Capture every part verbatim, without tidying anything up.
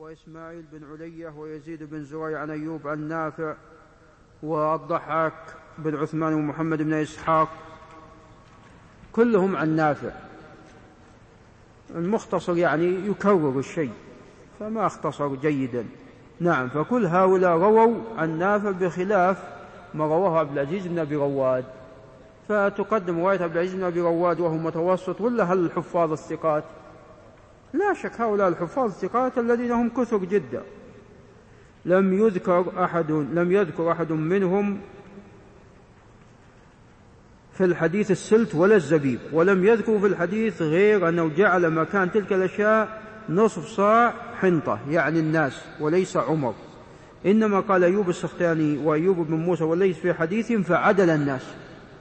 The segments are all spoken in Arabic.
وإسماعيل بن علية ويزيد بن زريع عن أيوب عن نافع والضحاك بن عثمان ومحمد بن إسحاق كلهم عن نافع. المختصر يعني يكرر الشيء فما اختصر جيدا. نعم، فكل هؤلاء رووا عن نافع بخلاف ما رواه عبد العزيز بن أبي رواد. فتقدم رواية عبد العزيز بن أبي رواد وهو متوسط، ولا هل الحفاظ الثقات؟ لا شك هؤلاء الحفاظ الثقات الذين هم كثر جدا، لم يذكر أحد لم يذكر أحد منهم في الحديث السلت ولا الزبيب، ولم يذكر في الحديث غير أنه جعل مكان تلك الأشياء نصف صاع حنطة يعني الناس وليس عمر. إنما قال أيوب السختياني وأيوب بن موسى وليس في حديثهم فعدل الناس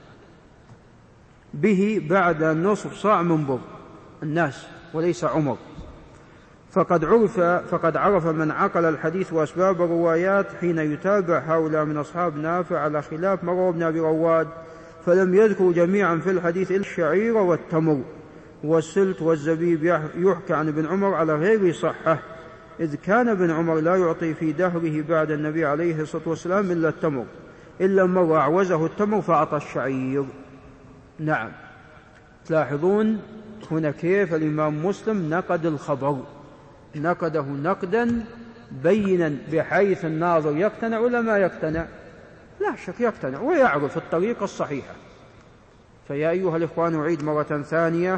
به بعد نصف صاع من بر الناس وليس عمر. فقد عرف فقد عرف من عقل الحديث وأسباب الروايات حين يتابع هؤلاء من أصحاب نافع على خلاف ما روى ابن أبي رواد، فلم يذكروا جميعا في الحديث إلا الشعير والتمر والسلت والزبيب. يحكى عن ابن عمر على غير صحة، إذ كان ابن عمر لا يعطي في دهره بعد النبي عليه الصلاة والسلام إلا التمر، إلا مرة أعوزه التمر فأعطى الشعير. نعم، تلاحظون هنا كيف الإمام مسلم نقد الخبر، نقده نقدا بينا بحيث الناظر يقتنع ولا ما يقتنع؟ لا شك يقتنع ويعرف الطريقة الصحيحة. فيا أيها الإخوان أعيد مرة ثانية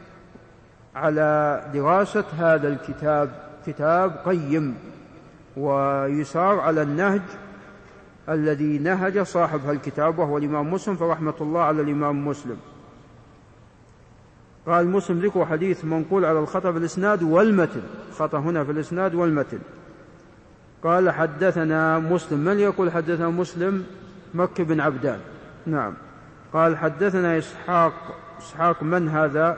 على دراسة هذا الكتاب، كتاب قيم ويسار على النهج الذي نهج صاحب هالكتاب وهو الإمام مسلم، فرحمة الله على الإمام مسلم. قال مسلم ذكر حديث منقول على الخطأ في الإسناد والمتن، خطأ هنا في الإسناد والمتن. قال حدثنا مسلم، من يقول حدثنا مسلم؟ مكي بن عبدان. نعم. قال حدثنا إسحاق، إسحاق من هذا؟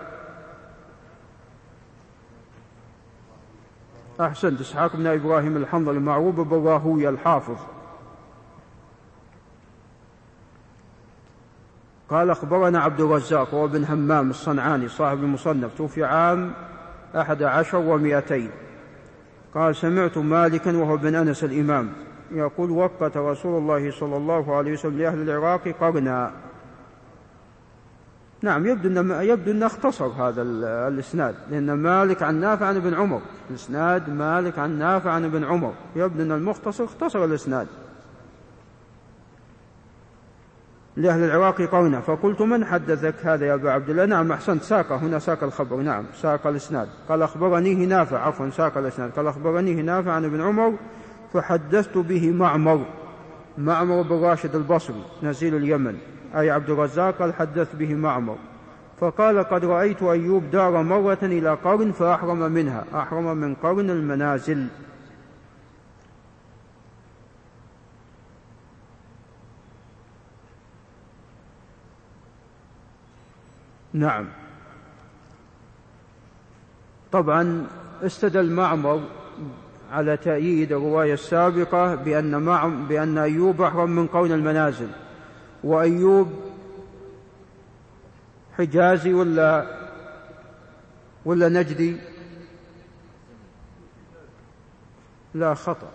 أحسنت، إسحاق بن إبراهيم الحنظلي المعروف بالراهوي الحافظ. قال أخبرنا عبد الرزاق وهو بن همام الصنعاني صاحب المصنف، توفي عام أحد عشر ومئتين. قال سمعت مالكا وهو بن أنس الإمام يقول وقت رسول الله صلى الله عليه وسلم لأهل العراق قرنا. نعم، يبدو أن يبدو أن اختصر هذا الإسناد، لأن مالك عن نافع عن ابن عمر، الإسناد مالك عن نافع عن ابن عمر، يبدو أن المختصر اختصر الإسناد لأهل العراق قرنا. فقلت من حدثك هذا يا أبا عبد الله؟ نعم أحسنت، ساق هنا ساق الخبر، نعم ساق الإسناد. قال أخبرنيه نافع، عفوا ساق الإسناد، قال أخبرنيه نافع عن ابن عمر فحدثت به معمر، معمر بن راشد البصري نزيل اليمن، أي عبد الرزاق قال حدثت به معمر. فقال قد رأيت أيوب دار مرة إلى قرن فأحرم منها، أحرم من قرن المنازل. نعم، طبعا استدل معمر على تأييد الرواية السابقة بأن, معم بأن أيوب أحرم من قرن المنازل. وأيوب حجازي ولا ولا نجدي؟ لا خطأ،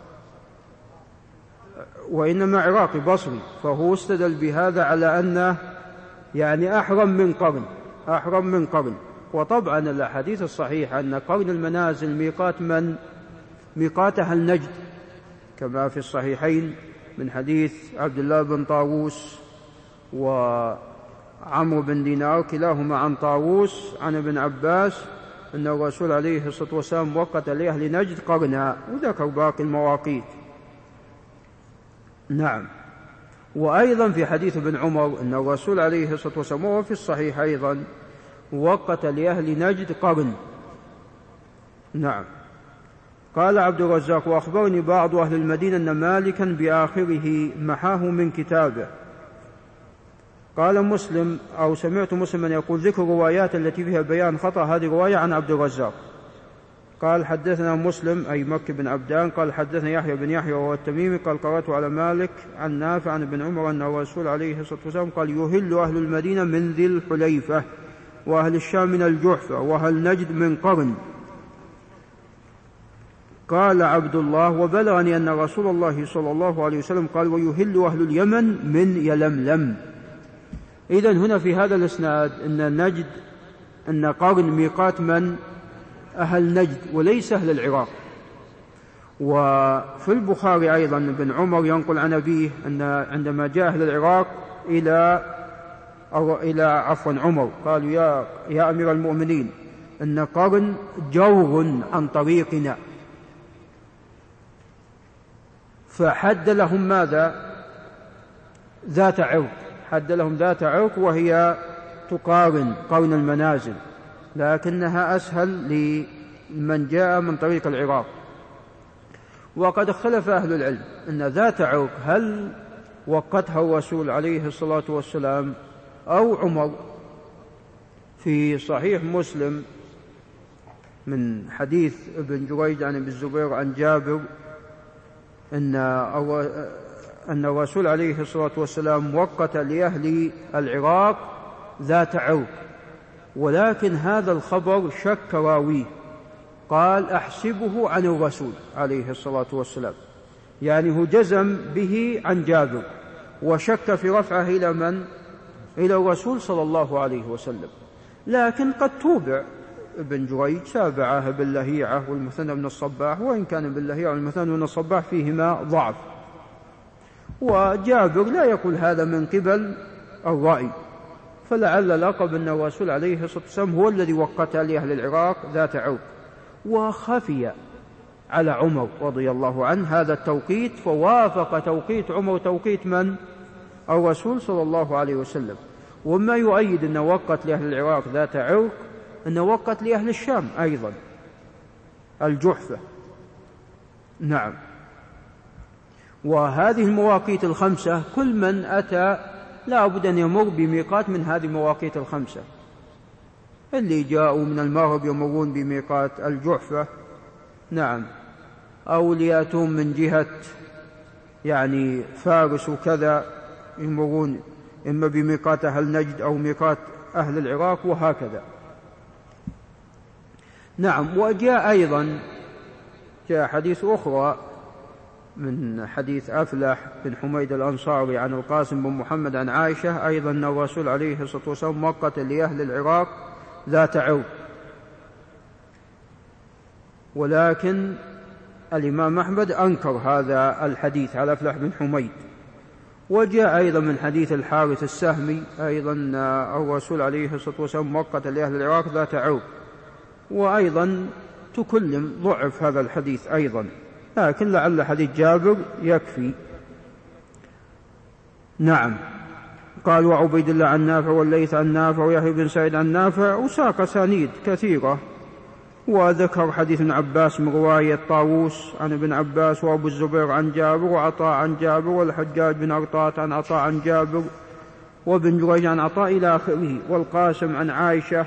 وإنما عراقي بصري، فهو استدل بهذا على أنه يعني أحرم من قرن، أحرم من قرن. وطبعا الأحاديث الصحيحة أن قرن المنازل ميقات من؟ ميقات أهل نجد، كما في الصحيحين من حديث عبد الله بن طاووس وعمرو بن دينار كلاهما عن طاووس عن ابن عباس أن الرسول عليه الصلاة والسلام وقت لأهل نجد قرنا، وذكر باقي المواقيت. نعم. وأيضا في حديث ابن عمر أن الرسول عليه الصلاة والسلام وفي الصحيح أيضا وقت لأهل نجد قرن. نعم. قال عبد الرزاق وأخبرني بعض أهل المدينة أن مالكا بآخره محاه من كتابه. قال مسلم أو سمعت مسلما يقول ذكر روايات التي فيها بيان خطأ، هذه رواية عن عبد الرزاق. قال حدثنا مسلم أي مكي بن عبدان قال حدثنا يحيى بن يحيى وهو التميمي قال قرأت على مالك عن نافع عن ابن عمر أن الرسول عليه الصلاة والسلام قال يهل أهل المدينة من ذي الحليفة وأهل الشام من الجحفة وأهل نجد من قرن. قال عبد الله: وبلغني أن رسول الله صلى الله عليه وسلم قال: ويهل أهل اليمن من يلملم. إذن هنا في هذا الإسناد أن نجد أن قرن ميقات من؟ أهل نجد وليس أهل العراق. وفي البخاري أيضا ابن عمر ينقل عن أبيه أن عندما جاء أهل العراق إلى أو إلى عفوا عمر قالوا: يا, يا أمير المؤمنين أن قرن جور عن طريقنا، فحد لهم ماذا؟ ذات عرق، حد لهم ذات عرق وهي تقارن قرن المنازل، لكنها أسهل لمن جاء من طريق العراق. وقد اختلف أهل العلم أن ذات عرق هل وقتها الرسول عليه الصلاة والسلام أو عمر. في صحيح مسلم من حديث ابن جريج عن ابن الزبير عن جابر أن أن الرسول عليه الصلاة والسلام وقت لأهل العراق ذات عرق، ولكن هذا الخبر شك راويه، قال: أحسبه عن الرسول عليه الصلاة والسلام، يعني هو جزم به عن جابر وشك في رفعه إلى من؟ إلى الرسول صلى الله عليه وسلم. لكن قد توبع ابن جريج، تابعه باللهيعة والمثنى بن الصباح، وإن كان باللهيعة والمثنى بن الصباح فيهما ضعف، وجابر لا يقول هذا من قبل الرأي، فلعل لقب أن الرسول عليه الصلاة والسلام هو الذي وقت لأهل العراق ذات عرق. وخفي على عمر رضي الله عنه هذا التوقيت، فوافق توقيت عمر توقيت من؟ الرسول صلى الله عليه وسلم. وما يؤيد أنه وقت لأهل العراق ذات عرق أنه وقت لأهل الشام أيضا الجحفة. نعم. وهذه المواقيت الخمسة كل من أتى لا بد أن يمر بميقات من هذه المواقيت الخمسة. اللي جاءوا من المغرب يمرون بميقات الجحفة، نعم، أو ليأتون من جهة يعني فارس وكذا يمرون إما بميقات أهل نجد أو ميقات أهل العراق، وهكذا. نعم. وجاء أيضا جاء حديث أخرى من حديث أفلح بن حميد الأنصاري عن القاسم بن محمد عن عائشة أيضا أن الرسول عليه الصلاة والسلام وقت لأهل العراق ذات عرق، ولكن الإمام أحمد أنكر هذا الحديث على أفلح بن حميد. وجاء أيضا من حديث الحارث السهمي أيضا الرسول عليه الصلاة والسلام وقت لأهل العراق ذات عرق، وأيضا تكلم ضعف هذا الحديث أيضا، لكن لعل حديث جابر يكفي. نعم. قال: وعبيد الله عن نافع والليث عن نافع ويحيى بن سعيد عن نافع، وساق سانيد كثيرة. وذكر حديث ابن عباس من رواية طاووس عن ابن عباس وأبو الزبير عن جابر وعطاء عن جابر والحجاج بن أرطاط عن عطاء عن جابر وابن جريج عن عطاء إلى آخره، والقاسم عن عائشة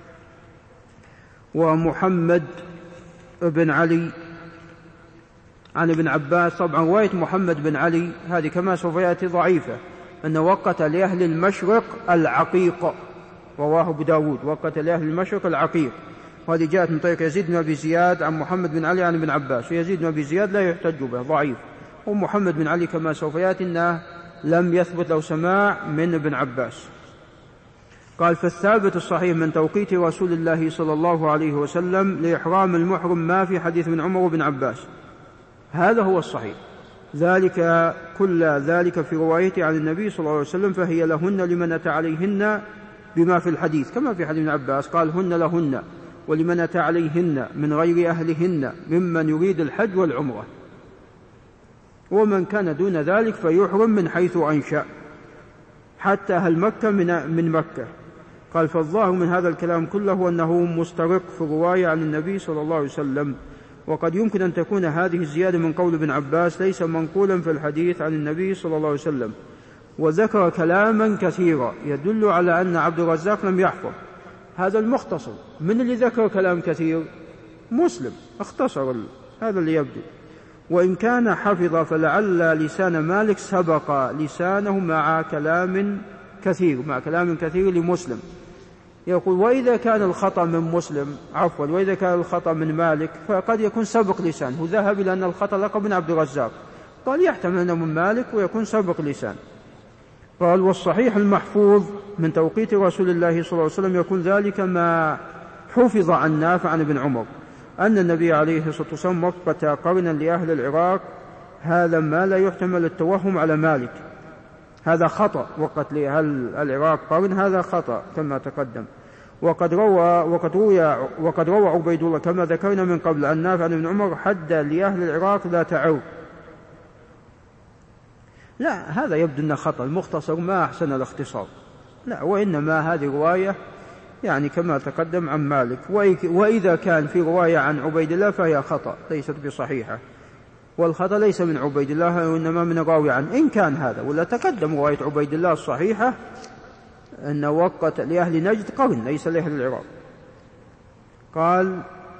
ومحمد بن علي عن ابن عباس. طبعا رواية محمد بن علي هذه كما سوف يأتي ضعيفة، أن وقت لأهل المشرق العقيق، رواه أبو داود، وقت لأهل المشرق العقيق، وهذه جاءت من طريق يزيد بن أبي زياد عن محمد بن علي عن ابن عباس، ويزيد بن أبي زياد لا يحتج به، ضعيف. ومحمد بن علي كما سوف يأتي أنه لم يثبت له سماع من ابن عباس. قال: فالثابت الصحيح من توقيت رسول الله صلى الله عليه وسلم لإحرام المحرم ما في حديث ابن عمر وابن عباس، هذا هو الصحيح، ذلك كل ذلك في روايته عن النبي صلى الله عليه وسلم، فهي لهن لمن أتى عليهن بما في الحديث، كما في حديث ابن عباس قال: هن لهن ولمن أتى عليهن من غير أهلهن ممن يريد الحج والعمرة، ومن كان دون ذلك فيحرم من حيث أنشأ حتى أهل مكة من, من مكة. قال: فالظاهر من هذا الكلام كله أنه مسترق في الرواية عن النبي صلى الله عليه وسلم، وقد يمكن أن تكون هذه الزيادة من قول ابن عباس ليس منقولا في الحديث عن النبي صلى الله عليه وسلم. وذكر كلاما كثيرا يدل على أن عبد الرزاق لم يحفظ هذا المختصر. من اللي ذكر كلام كثير؟ مسلم، اختصر، هذا اللي يبدو. وإن كان حفظ فلعل لسان مالك سبق لسانه مع كلام كثير مع كلام كثير لمسلم، يقول وإذا كان الخطأ من مسلم عفوا وإذا كان الخطأ من مالك فقد يكون سبق لسان. هو ذهب إلى أن الخطأ لقب من عبد الرزاق، قال يحتمل أنه من مالك ويكون سبق لسان. قال والصحيح المحفوظ من توقيت رسول الله صلى الله عليه وسلم يكون ذلك ما حفظ عن نافع عن ابن عمر أن النبي عليه الصلاة والسلام وقت قرنا لأهل العراق، هذا ما لا يحتمل التوهم على مالك، هذا خطأ، وقت لأهل العراق قرن هذا خطأ كما تقدم. وقد روى وقد روى وقد روى عبيد الله كما ذكرنا من قبل أن نافع عن ابن عمر حد لأهل العراق لا تعو. لا، هذا يبدو أنه خطأ، المختصر ما أحسن الاختصار، لا، وإنما هذه رواية يعني كما تقدم عن مالك، وإذا كان في رواية عن عبيد الله فهي خطأ ليست بصحيحة، والخطأ ليس من عبيد الله وإنما من الراوي عنه، إن كان هذا. ولا تقدم رواية عبيد الله الصحيحة أن وقت لأهل نجد قرن ليس لأهل العراق. قال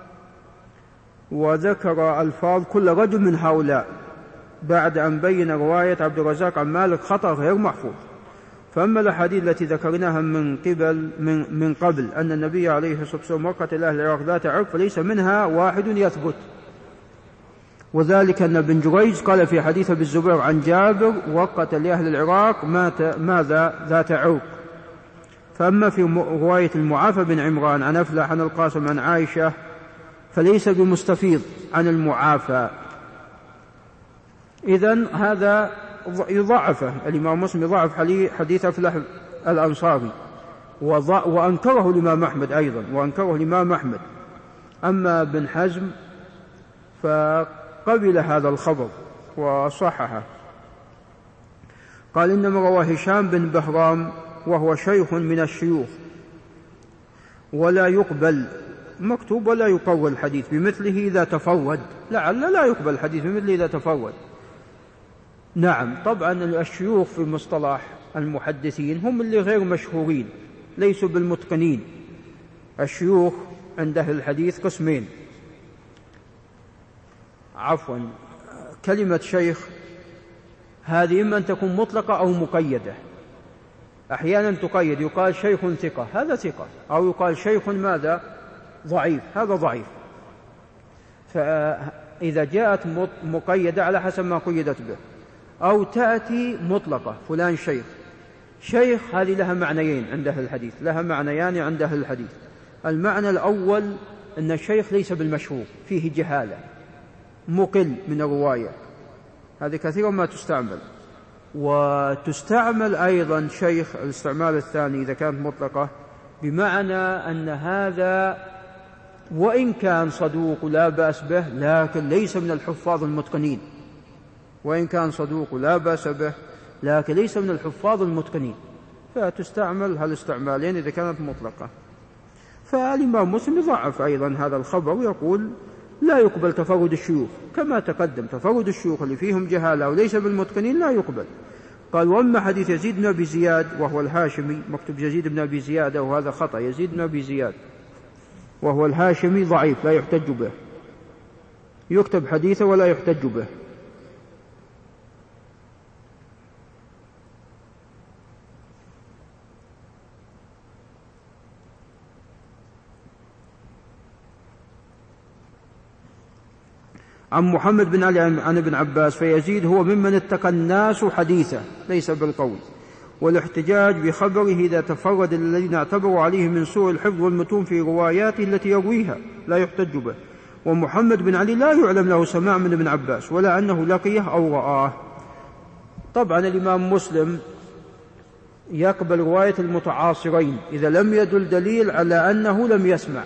وذكر ألفاظ كل رجل من هؤلاء بعد أن بين رواية عبد الرزاق عن مالك خطأ غير محفوظ. فأما الأحاديث التي ذكرناها من قبل من, من قبل أن النبي عليه الصلاة والسلام وقت لأهل العراق ذات عرق فليس منها واحد يثبت، وذلك أن ابن جريج قال في حديث ابي الزبير عن جابر وقت لأهل العراق ماذا ذات عرق. فأما في رواية المعافى بن عمران عن أفلح عن القاسم عن عائشة فليس بمستفيض عن المعافى. إذن هذا يضعفه الإمام مسلم، يضعف حديث أفلح الأنصاري، وأنكره الإمام أحمد أيضا، وأنكره الإمام أحمد. أما ابن حزم فقبل هذا الخبر وصححه. قال إنما رواه هشام بن بهرام وهو شيخ من الشيوخ ولا يقبل، مكتوب ولا يقول الحديث بمثله إذا تفرد، لعل لا يقبل الحديث بمثله إذا تفرد. نعم، طبعا الشيوخ في مصطلح المحدثين هم اللي غير مشهورين ليسوا بالمتقنين. الشيوخ عند أهل الحديث قسمين، عفوا كلمة شيخ هذه إما أن تكون مطلقة أو مقيدة. أحيانا تقيد، يقال شيخ ثقة، هذا ثقة، أو يقال شيخ ماذا ضعيف، هذا ضعيف. فإذا جاءت مقيدة على حسب ما قيدت به، أو تأتي مطلقة فلان شيخ. شيخ هذه لها معنيين عند أهل الحديث، لها معنيان عند أهل الحديث. المعنى الأول أن الشيخ ليس بالمشهور، فيه جهالة، مقل من الرواية، هذه كثيرا ما تستعمل. وتستعمل أيضا شيخ الاستعمال الثاني إذا كانت مطلقة، بمعنى أن هذا وإن كان صدوق لا بأس به لكن ليس من الحفاظ المتقنين، وإن كان صدوق لا بأس به لكن ليس من الحفاظ المتقنين، فتستعمل هالاستعمالين إذا كانت مطلقة. فالإمام مسلم يضعف أيضا هذا الخبر ويقول لا يقبل تفرد الشيوخ، كما تقدم تفرد الشيوخ اللي فيهم جهالة وليس بالمتقنين لا يقبل. قال وأما حديث يزيد بن أبي زياد وهو الهاشمي، مكتوب يزيد بن أبي زياد وهذا خطأ، يزيد بن أبي زياد وهو الهاشمي ضعيف لا يحتج به، يكتب حديثه ولا يحتج به. عن محمد بن علي عن ابن عباس فيزيد هو ممن اتقى الناس حديثه ليس بالقول، والاحتجاج بخبره إذا تفرد الذين اعتبروا عليه من سوء الحفظ والمتون في رواياته التي يرويها لا يحتج به. ومحمد بن علي لا يعلم له سماع من ابن عباس ولا أنه لقيه أو رآه. طبعا الإمام مسلم يقبل رواية المتعاصرين إذا لم يدل دليل على أنه لم يسمع.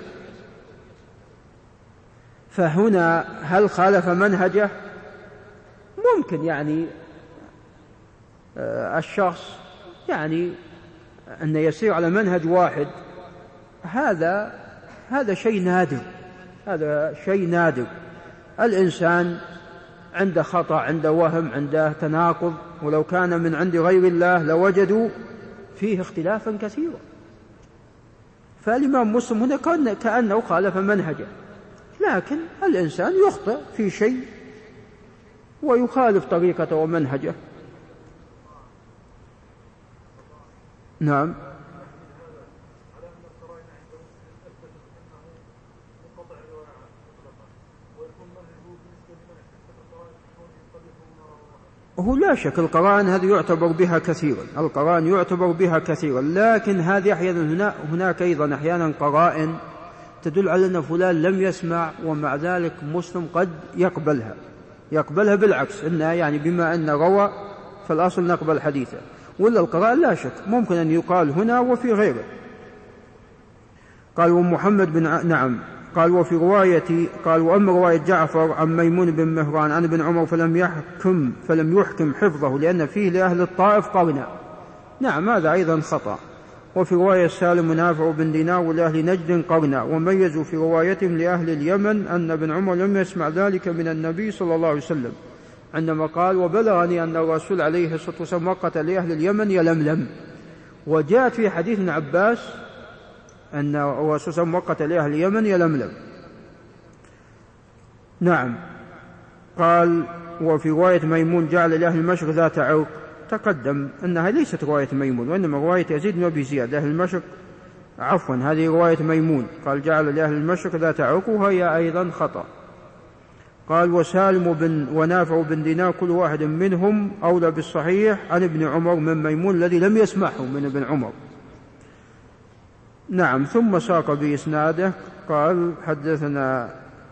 فهنا هل خالف منهجه؟ ممكن يعني الشخص يعني أن يسير على منهج واحد، هذا هذا شيء نادر، هذا شيء نادر. الإنسان عنده خطأ، عنده وهم، عنده تناقض، ولو كان من عند غير الله لوجدوا فيه اختلافا كثيرا. فالإمام مسلم هنا كأنه خالف منهجه، لكن الإنسان يخطئ في شيء ويخالف طريقته ومنهجه. نعم. هو لا شك القرائن هذه يعتبر بها كثيرا، القرائن يعتبر بها كثيرا، لكن هذه أحيانا هنا هناك أيضا أحيانا قرائن تدل على أن فلان لم يسمع ومع ذلك مسلم قد يقبلها يقبلها بالعكس، إنها يعني بما أن روى فالأصل نقبل حديثه. ولا القرائن لا شك ممكن أن يقال هنا وفي غيره. قال ومحمد بن ع... نعم قال وفي رواية قال وأما رواية جعفر عن ميمون بن مهران عن ابن عمر فلم يحكم فلم يحكم حفظه لأن فيه لأهل الطائف قرنا. نعم هذا أيضا خطأ. وفي رواية سالم ونافع بن دينار ولأهل نجد قرنا، وميزوا في روايتهم لأهل اليمن أن ابن عمر لم يسمع ذلك من النبي صلى الله عليه وسلم عندما قال وبلغني أن الرسول عليه الصلاة والسلام وقت لأهل اليمن يلملم. وجاءت في حديث ابن عباس أن الرسول صلى الله عليه وسلم وقت لأهل اليمن يلملم. نعم. قال وفي رواية ميمون جعل لأهل المشرق ذات عرق، تقدم أنها ليست رواية ميمون وإنما رواية يزيد بن أبي زياد. أهل المشرق عفوا هذه رواية ميمون قال جعل لأهل المشرق ذات عرق وهي أيضا خطأ. قال وسالم بن ونافع بن دينار كل واحد منهم أولى بالصحيح عن ابن عمر من ميمون الذي لم يسمعه من ابن عمر. نعم. ثم ساق بإسناده قال حدثنا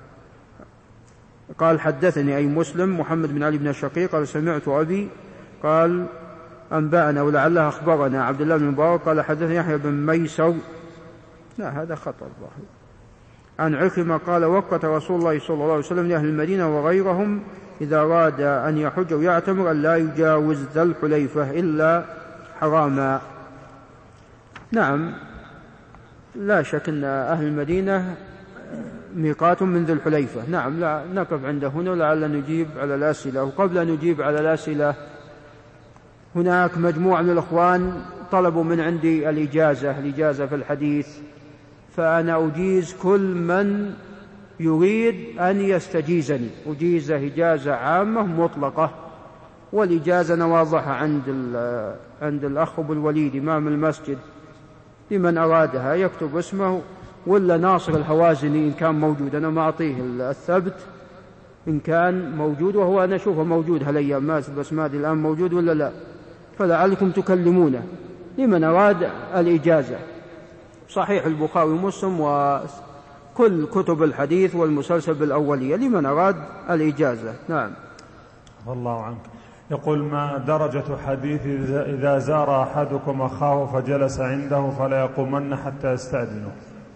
قال حدثني أي مسلم محمد بن علي بن الشقيق قال سمعت أبي قال أنبأنا ولعلها أخبرنا عبد الله بن مبارك قال حدثني يحيى بن ميسر، لا هذا خطأ الظاهر، عن عكرمة قال وقت رسول الله صلى الله عليه وسلم لأهل المدينة وغيرهم إذا أراد أن يحج ويعتمر أن لا يجاوز ذا الحليفة إلا حراما. نعم لا شك أن أهل المدينة ميقات من ذي الحليفة. نعم لا نقف عند هنا ولعل نجيب على الأسئلة. وقبل أن نجيب على الأسئلة هناك مجموعة من الأخوان طلبوا من عندي الإجازة الإجازة في الحديث، فأنا أجيز كل من يريد أن يستجيزني، أجيزه إجازة عامة مطلقة، والإجازة واضحة عند عند الأخ أبو الوليد إمام المسجد لمن أرادها يكتب اسمه، ولا ناصر الهوازني إن كان موجود، أنا ما أعطيه الثبت إن كان موجود، وهو أنا أشوفه موجود هالأيام ما بس ما أدري الآن موجود ولا لا، فلعلكم تكلمونه لمن أراد الإجازة. صحيح البخاري ومسلم وكل كتب الحديث والمسلسل بالأولية لمن أراد الإجازة. نعم. الله عنك. يقول ما درجة حديث إذا زار أحدكم أخاه فجلس عنده فلا يقومن حتى يستأذنه؟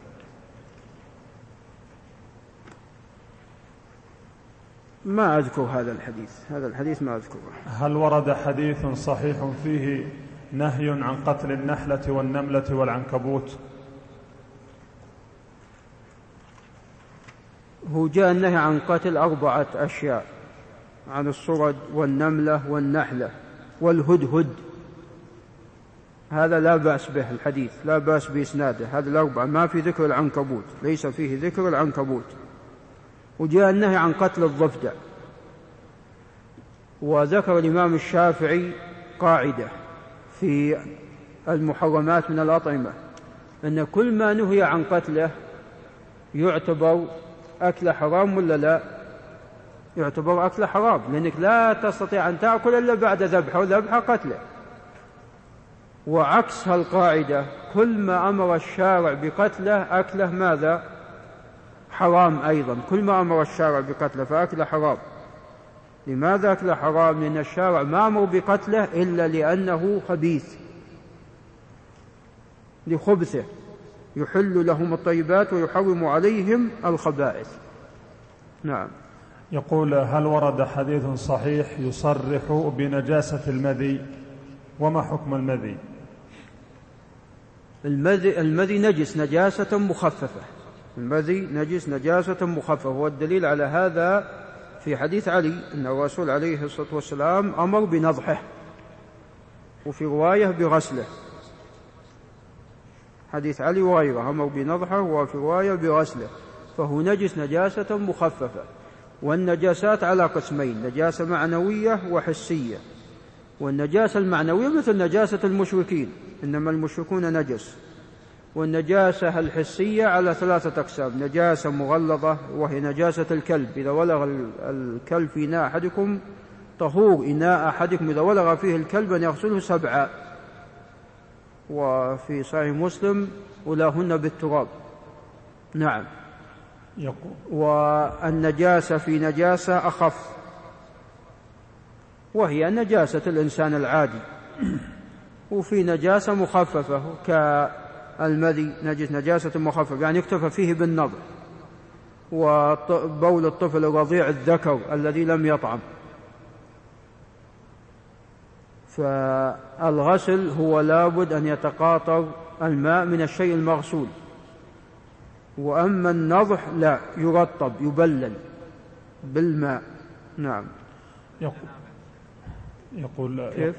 ما أذكر هذا الحديث هذا الحديث ما أذكره. هل ورد حديث صحيح فيه نهي عن قتل النحلة والنملة والعنكبوت؟ هو جاء النهي عن قتل أربعة أشياء، عن الصرد والنملة والنحلة والهدهد، هذا لا بأس به الحديث لا بأس بإسناده، هذا الأربعة. ما في ذكر العنكبوت، ليس فيه ذكر العنكبوت. وجاء النهي عن قتل الضفدع. وذكر الإمام الشافعي قاعدة في المحرمات من الأطعمة أن كل ما نهي عن قتله يعتبر أكل حرام ولا لا؟ يعتبر أكل حرام، لأنك لا تستطيع أن تأكل إلا بعد ذبحه وذبحه قتله. وعكس هالقاعدة كل ما أمر الشارع بقتله أكله ماذا؟ حرام أيضا. كل ما أمر الشارع بقتله فأكله حرام. لماذا أكله حرام؟ لأن الشارع ما أمر بقتله إلا لأنه خبيث لخبثه، يحل لهم الطيبات ويحرم عليهم الخبائث. نعم. يقول هل ورد حديث صحيح يصرح بنجاسة المذي؟ وما حكم المذي؟ المذي, المذي نجس نجاسة مخففة. المذي نجس نجاسة مخففة، والدليل على هذا في حديث علي أن الرسول عليه الصلاة والسلام أمر بنضحه، وفي رواية بغسله. حديث علي وغيره أمر بنضحه وفي رواية بغسله، فهو نجس نجاسة مخففة. والنجاسات على قسمين، نجاسة معنوية وحسية. والنجاسة المعنوية مثل نجاسة المشركين، إنما المشركون نجس. والنجاسة الحسية على ثلاثة أقسام، نجاسة مغلظة وهي نجاسة الكلب، إذا ولغ الكلب في إناء أحدكم طهور إناء أحدكم إذا ولغ فيه الكلب أن يغسله سبعا، وفي صحيح مسلم أولاهن بالتراب. نعم. والنجاسة في نجاسة أخف، وهي نجاسة الإنسان العادي، وفي نجاسة مخففة كالمذي نجس نجاسة مخففة، يعني يكتفى فيه بالنظر، وبول الطفل الرضيع الذكر الذي لم يطعم. فالغسل هو لابد أن يتقاطر الماء من الشيء المغسول، وأما النضح لا، يرطب يبلل بالماء. نعم. يقول, يقول كيف؟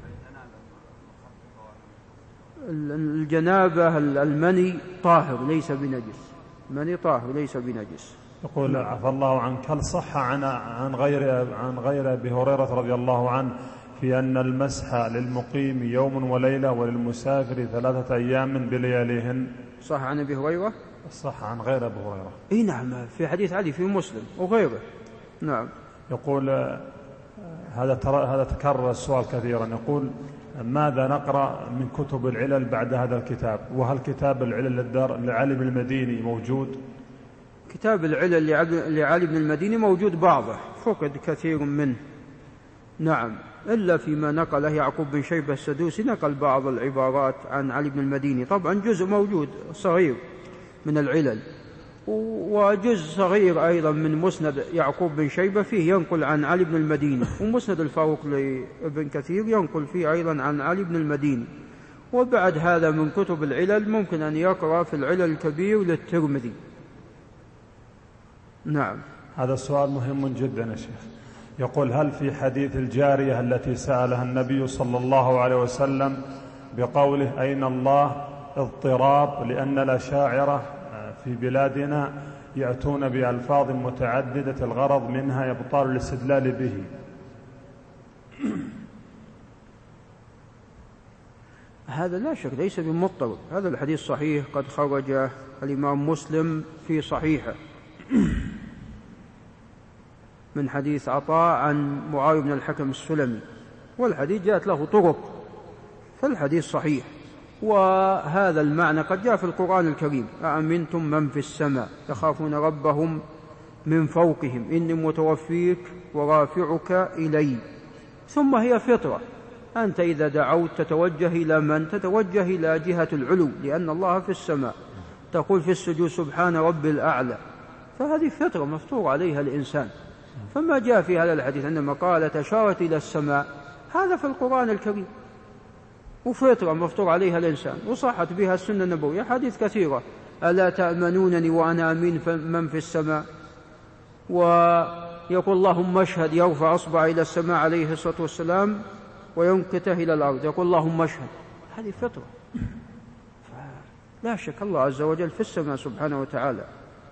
الجنابة المني طاهر ليس بنجس، مني طاهر ليس بنجس. يقول عفى الله عنك، هل صح عن عن غير عن غير أبي هريرة رضي الله عنه في أن المسح للمقيم يوم وليلة وللمسافر ثلاثة أيام بلياليهن؟ صح عن أبي هريرة؟ صح عن غير أبي هريرة. إيه نعم، في حديث علي في مسلم وغيره. نعم. يقول هذا ترى هذا تكرر السؤال كثيرا، يقول ماذا نقرأ من كتب العلل بعد هذا الكتاب؟ وهل كتاب العلل لعلي بن المديني موجود؟ كتاب العلل لعلي بن المديني موجود، بعضه فقد كثير منه. نعم، إلا فيما نقله يعقوب بن شيبة السدوسي، نقل بعض العبارات عن علي بن المديني. طبعا جزء موجود صغير من العلل، وجزء صغير أيضا من مسند يعقوب بن شيبة فيه ينقل عن علي بن المديني، ومسند الفاروق لابن كثير ينقل فيه أيضا عن علي بن المديني. وبعد هذا من كتب العلل ممكن أن يقرأ في العلل الكبير للترمذي. نعم. هذا السؤال مهم جدا يا شيخ. يقول هل في حديث الجارية التي سألها النبي صلى الله عليه وسلم بقوله أين الله اضطراب، لأن الأشاعرة في بلادنا يأتون بألفاظ متعددة الغرض منها يبطل الاستدلال به؟ هذا لا شك ليس بمضطرب، هذا الحديث صحيح، قد خرج الإمام مسلم في صحيحه من حديث عطاء عن معاوية بن الحكم السلمي، والحديث جاءت له طرق، فالحديث صحيح. وهذا المعنى قد جاء في القرآن الكريم: أأمنتم من في السماء يخافون ربهم من فوقهم إني متوفيك ورافعك إلي. ثم هي فطرة، أنت إذا دعوت تتوجه إلى من؟ تتوجه إلى جهة العلو، لأن الله في السماء، تقول في السجود سبحان ربي الأعلى، فهذه فطرة مفطور عليها الإنسان. فما جاء في هذا الحديث عندما قالت أشارت إلى السماء، هذا في القرآن الكريم، وفطرة مفطور عليها الإنسان، وصحت بها السنة النبوية حديث كثيرة: ألا تأمنونني وأنا أمين من في السماء، ويقول اللهم اشهد، يرفع أصبع إلى السماء عليه الصلاة والسلام وينكته إلى الأرض، يقول اللهم اشهد. هذه فطرة، لا شك الله عز وجل في السماء سبحانه وتعالى،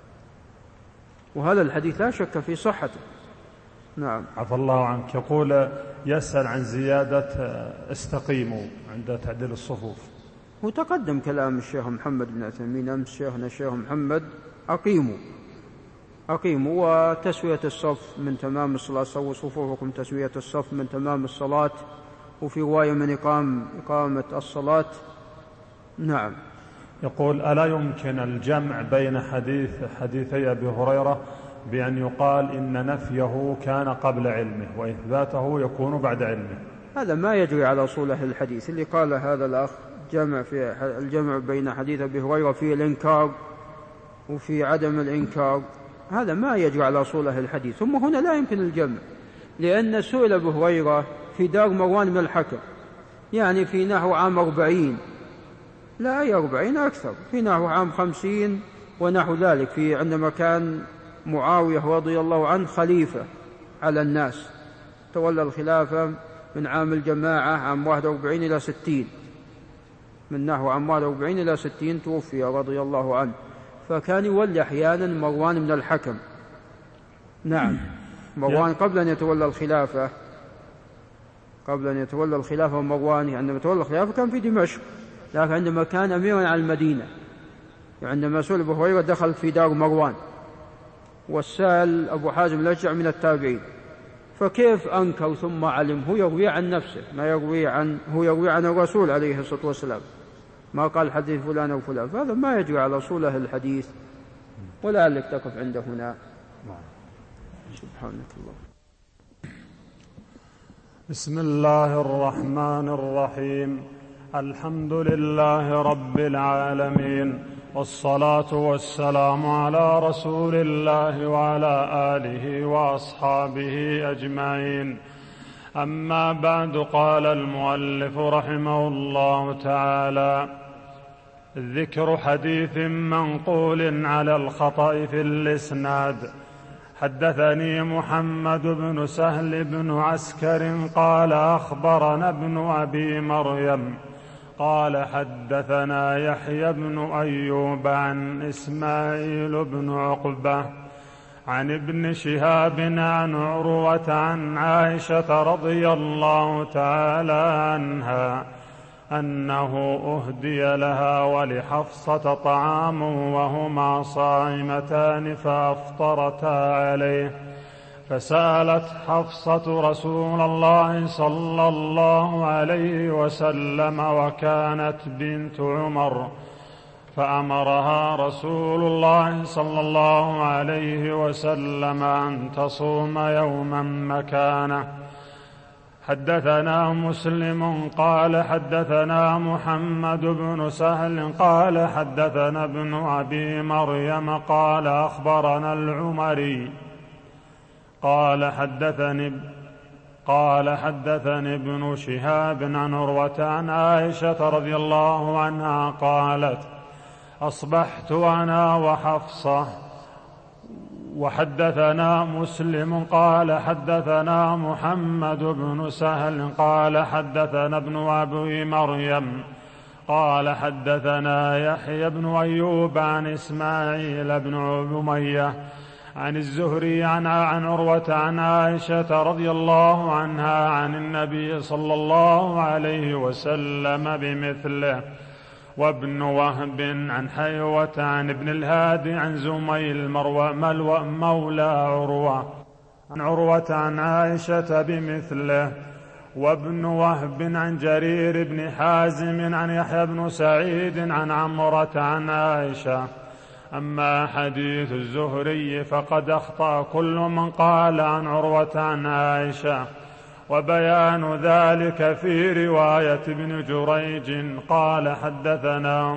وهذا الحديث لا شك في صحته. نعم. عفى الله عنك. يقول يسأل عن زيادة استقيموا عند تعديل الصفوف. وتقدم كلام الشيخ محمد بن عثيمين أمس، شيخنا الشيخ محمد: أقيموا أقيموا وتسوية الصف من تمام الصلاة، سووا صفوفكم تسوية الصف من تمام الصلاة، وفي رواية من إقام إقامة الصلاة. نعم. يقول ألا يمكن الجمع بين حديث حديثي أبي هريرة بأن يقال إن نفيه كان قبل علمه وإثباته يكون بعد علمه؟ هذا ما يجري على أصول أهل الحديث. اللي قال هذا الأخ جمع في الجمع بين حديث أبي هريرة في الإنكار وفي عدم الإنكار، هذا ما يجري على أصول أهل الحديث. ثم هنا لا يمكن الجمع، لأن سئل أبو هريرة في دار مروان بن الحكم، يعني في نحو عام أربعين، لا أي أربعين أكثر، في نحو عام خمسين ونحو ذلك، في عندما كان معاوية رضي الله عنه خليفة على الناس، تولى الخلافة من عام الجماعة عام واحد وأربعين إلى ستين، من نحو عام واحد وأربعين إلى ستين توفي رضي الله عنه، فكان يولي أحيانا مروان بن الحكم. نعم. مروان قبل أن يتولى الخلافة، قبل أن يتولى الخلافة مروان عندما تولى الخلافة كان في دمشق، لكن عندما كان أميرا على المدينة، عندما سئل أبو هريرة دخل في دار مروان، والسائل أبو حازم الأشجع من التابعين، فكيف أنكر ثم علم؟ هو يروي عن نفسه، ما يروي عن هو يروي عن الرسول عليه الصلاة والسلام، ما قال حديث فلان أو فلان، فهذا ما يجري على أصول أهل الحديث. ولعلك تقف عند هنا. سبحانك الله. بسم الله الرحمن الرحيم. الحمد لله رب العالمين، والصلاة والسلام على رسول الله وعلى آله وأصحابه أجمعين. أما بعد، قال المؤلف رحمه الله تعالى: ذكر حديث منقول على الخطأ في الإسناد. حدثني محمد بن سهل بن عسكر قال أخبرنا ابن أبي مريم قال حدثنا يحيى بن أيوب عن إسماعيل بن عقبة عن ابن شهاب عن عروة عن عائشة رضي الله تعالى عنها أنه أهدي لها ولحفصة طعام وهما صائمتان فأفطرتا عليه، فسألت حفصة رسول الله صلى الله عليه وسلم وكانت بنت عمر، فأمرها رسول الله صلى الله عليه وسلم أن تصوم يوما مكانه. حدثنا مسلم قال حدثنا محمد بن سهل قال حدثنا ابن أبي مريم قال أخبرنا العمري قال حدثني قال حدثني ابن شهاب عن عروة عن عائشة رضي الله عنها قالت: أصبحت أنا وحفصة. وحدثنا مسلم قال حدثنا محمد بن سهل قال حدثنا ابن أبي مريم قال حدثنا يحيى بن أيوب عن إسماعيل بن أمية عن الزهري عن عن عروة عن عائشة رضي الله عنها عن النبي صلى الله عليه وسلم بمثله. وابن وهب عن حيوة عن ابن الهادي عن زميل ملوى مولى عروة عن عروة عن عائشة بمثله. وابن وهب عن جرير بن حازم عن يحيى بن سعيد عن عمرة عن عائشة. أما حديث الزهري فقد أخطأ كل من قال عن عروة عن عائشة، وبيان ذلك في رواية ابن جريج قال حدثنا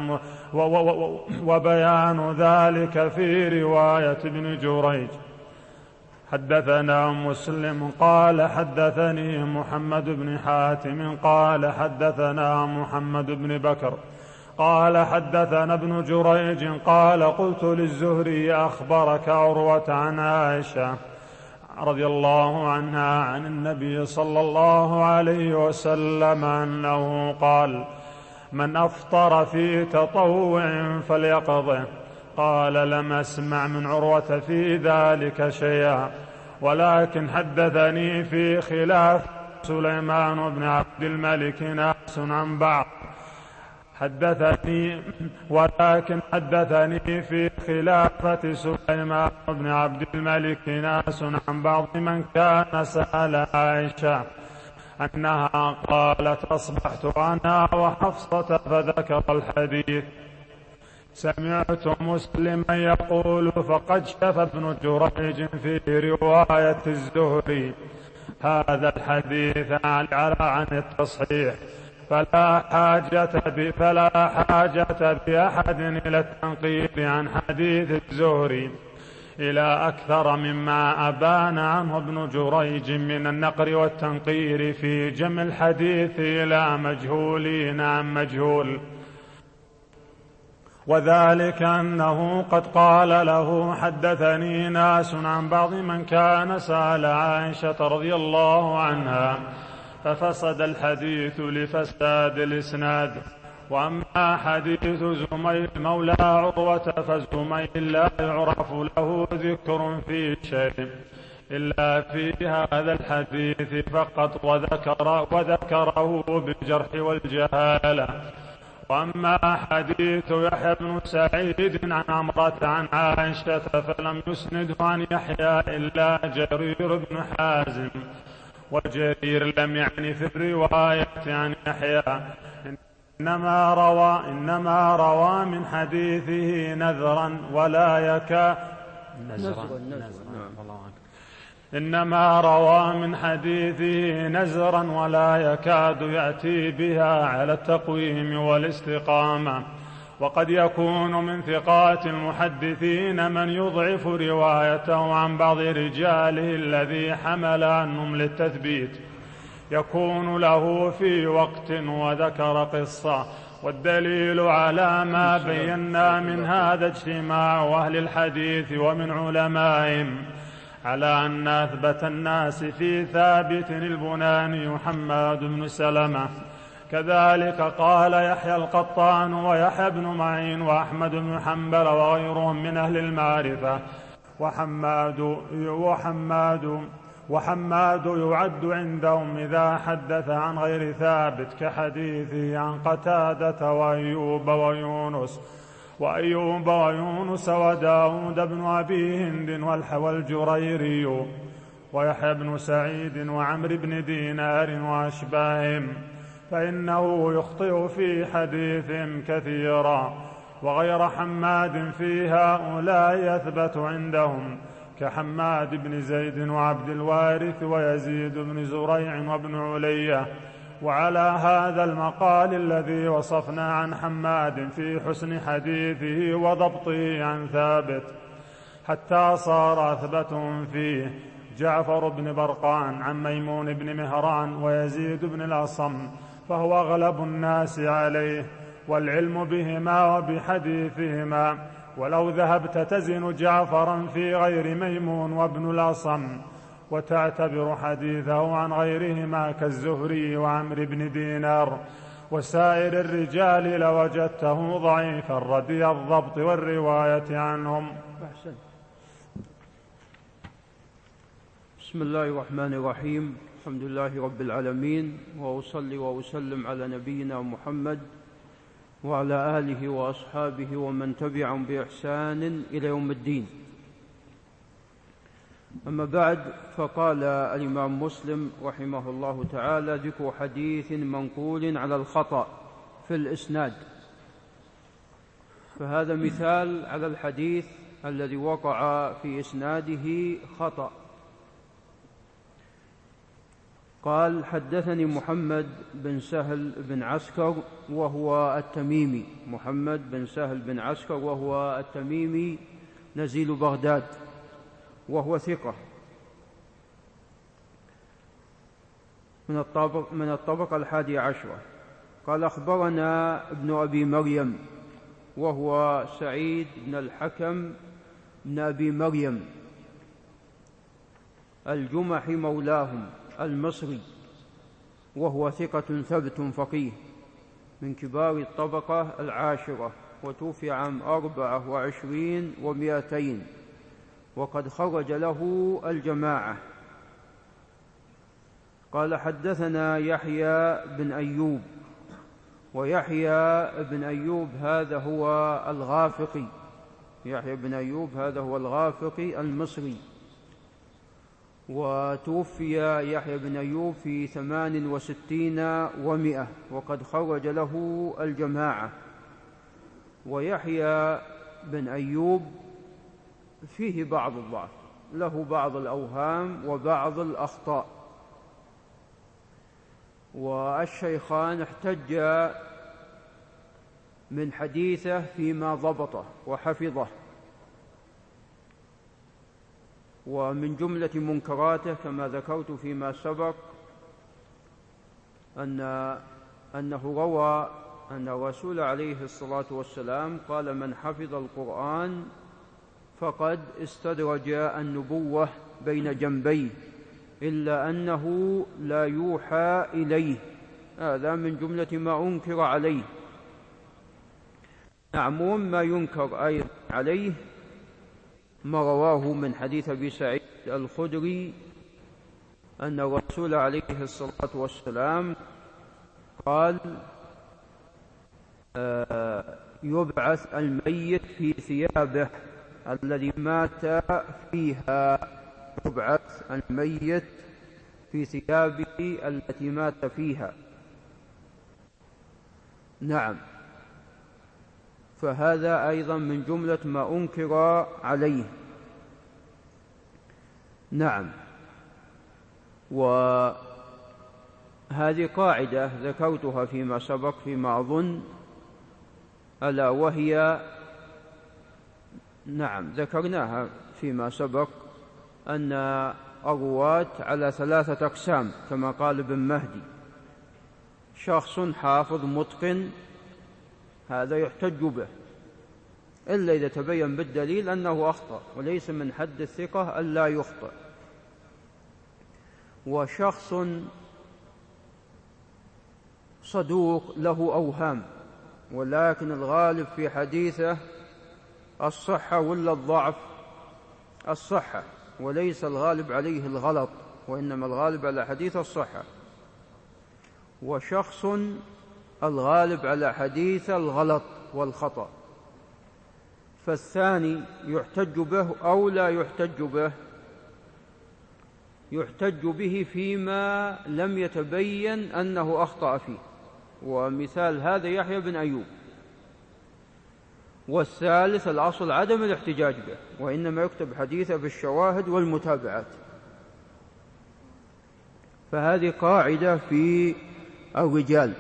وبيان ذلك في رواية ابن جريج. حدثنا مسلم قال حدثني محمد بن حاتم قال حدثنا محمد بن بكر قال حدثنا ابن جريج قال قلت للزهري: أخبرك عروة عن عائشة رضي الله عنها عن النبي صلى الله عليه وسلم أنه قال: من أفطر في تطوع فليقضه؟ قال: لم أسمع من عروة في ذلك شيئا، ولكن حدثني في خلاف سليمان بن عبد الملك ناس عن بعض حدثني ولكن حدثني في خلافة سليمان بن عبد الملك ناس عن بعض من كان سأل عائشة أنها قالت: أصبحت أنا وحفصة فذكر الحديث. سمعت مسلما يقول: فقد شف ابن جريج في رواية الزهري هذا الحديث على عن التصحيح، فلا حاجة فلا حاجة بأحد إلى التنقيب عن حديث الزهري إلى أكثر مما أبان عنه ابن جريج من النقر والتنقير في جمع الحديث إلى مجهولين عن مجهول، وذلك أنه قد قال له: حدثني ناس عن بعض من كان سأل عائشة رضي الله عنها، ففسد الحديث لفساد الإسناد. وأما حديث زميل مولى عروة فزميل لا يعرف له ذكر في شيء إلا في هذا الحديث فقط، وذكر وذكره بالجرح والجهالة. وأما حديث يحيى بن سعيد عن عمرة عن عائشة فلم يسنده عن يحيى إلا جرير بن حازم، وجرير لم يعني في الرواية عن يحيى، إنما روى, إنما روى من حديثه نذرا ولا يكاد نزرا إنما روى من حديثه نزرا ولا يكاد يأتي بها على التقويم والاستقامة. وقد يكون من ثقات المحدثين من يضعف روايته عن بعض رجاله الذي حمل عنهم للتثبيت، يكون له في وقت وذكر قصة. والدليل على ما بينا من هذا اجتماع أهل الحديث ومن علمائهم على أن أثبت الناس في ثابت البناني محمد بن سلمة. كذلك قال يحيى القطان ويحيى بن معين وأحمد بن حنبل وغيرهم من أهل المعرفة. وحماد وحماد وحماد يعد عندهم إذا حدث عن غير ثابت كحديثه عن قتادة وأيوب ويونس وأيوب ويونس وداود بن أبي هند والجريري ويحيى بن سعيد وعمر بن دينار وأشباههم، فإنه يخطئ في حديثهم كثيرا. وغير حماد في هؤلاء يثبت عندهم كحماد بن زيد وعبد الوارث ويزيد بن زريع وابن علية. وعلى هذا المقال الذي وصفنا عن حماد في حسن حديثه وضبطه عن ثابت حتى صار أثبتهم فيه جعفر بن برقان عن ميمون بن مهران ويزيد بن الأصم، فهو أغلب الناس عليه والعلم بهما وبحديثهما. ولو ذهبت تزن جعفرا في غير ميمون وابن الأصم وتعتبر حديثه عن غيرهما كالزهري وعمر بن دينار وسائر الرجال لوجدته ضعيفا ردي الضبط والرواية عنهم. بسم الله الرحمن الرحيم، الحمد لله رب العالمين، وأصلي وأسلم على نبينا محمد وعلى آله وأصحابه ومن تبعهم بإحسان إلى يوم الدين. أما بعد، فقال الإمام مسلم رحمه الله تعالى: ذكر حديث منقول على الخطأ في الإسناد. فهذا مثال على الحديث الذي وقع في إسناده خطأ. قال: حدثني محمد بن سهل بن عسكر وهو التميمي، محمد بن سهل بن عسكر وهو التميمي نزيل بغداد، وهو ثقة من الطبق من الطبقة الحادية عشرة. قال: أخبرنا ابن أبي مريم وهو سعيد بن الحكم بن أبي مريم الجمحي مولاهم المصري، وهو ثقة ثبت فقيه من كبار الطبقة العاشرة، وتوفي عام أربعة وعشرين ومائتين، وقد خرج له الجماعة. قال: حدثنا يحيى بن أيوب، ويحيى بن أيوب هذا هو الغافقي، يحيى بن أيوب هذا هو الغافقي المصري، وتوفي يحيى بن أيوب في ثمان وستين ومئة، وقد خرج له الجماعة. ويحيى بن أيوب فيه بعض الضعف، له بعض الأوهام وبعض الأخطاء، والشيخان احتج من حديثه فيما ضبطه وحفظه. ومن جملة منكراته كما ذكرت فيما سبق أن أنه روى أن الرسول عليه الصلاة والسلام قال: من حفظ القرآن فقد استدرج النبوة بين جنبيه إلا أنه لا يوحى إليه. هذا من جملة ما أنكر عليه. عموم ما ينكر أيضا عليه ما رواه من حديث أبي سعيد الخدري أن الرسول عليه الصلاة والسلام قال: يبعث الميت في ثيابه الذي مات فيها، يبعث الميت في ثيابه التي مات فيها. نعم، فهذا أيضا من جملة ما أنكر عليه. نعم، وهذه قاعدة ذكرتها فيما سبق فيما أظن، ألا وهي نعم ذكرناها فيما سبق أن الرواة على ثلاثة أقسام كما قال ابن مهدي: شخص حافظ متقن هذا يحتج به إلا إذا تبين بالدليل أنه أخطأ، وليس من حد الثقة ألا يخطئ. وشخص صدوق له أوهام ولكن الغالب في حديثه الصحة ولا الضعف؟ الصحة، وليس الغالب عليه الغلط، وإنما الغالب على حديث الصحة. وشخص الغالب على حديث الغلط والخطأ، فالثاني يحتج به أو لا يحتج به؟ يحتج به فيما لم يتبين أنه أخطأ فيه، ومثال هذا يحيى بن أيوب. والثالث الأصل عدم الاحتجاج به، وإنما يكتب حديثه بالشواهد والمتابعات. فهذه قاعدة في الرجال،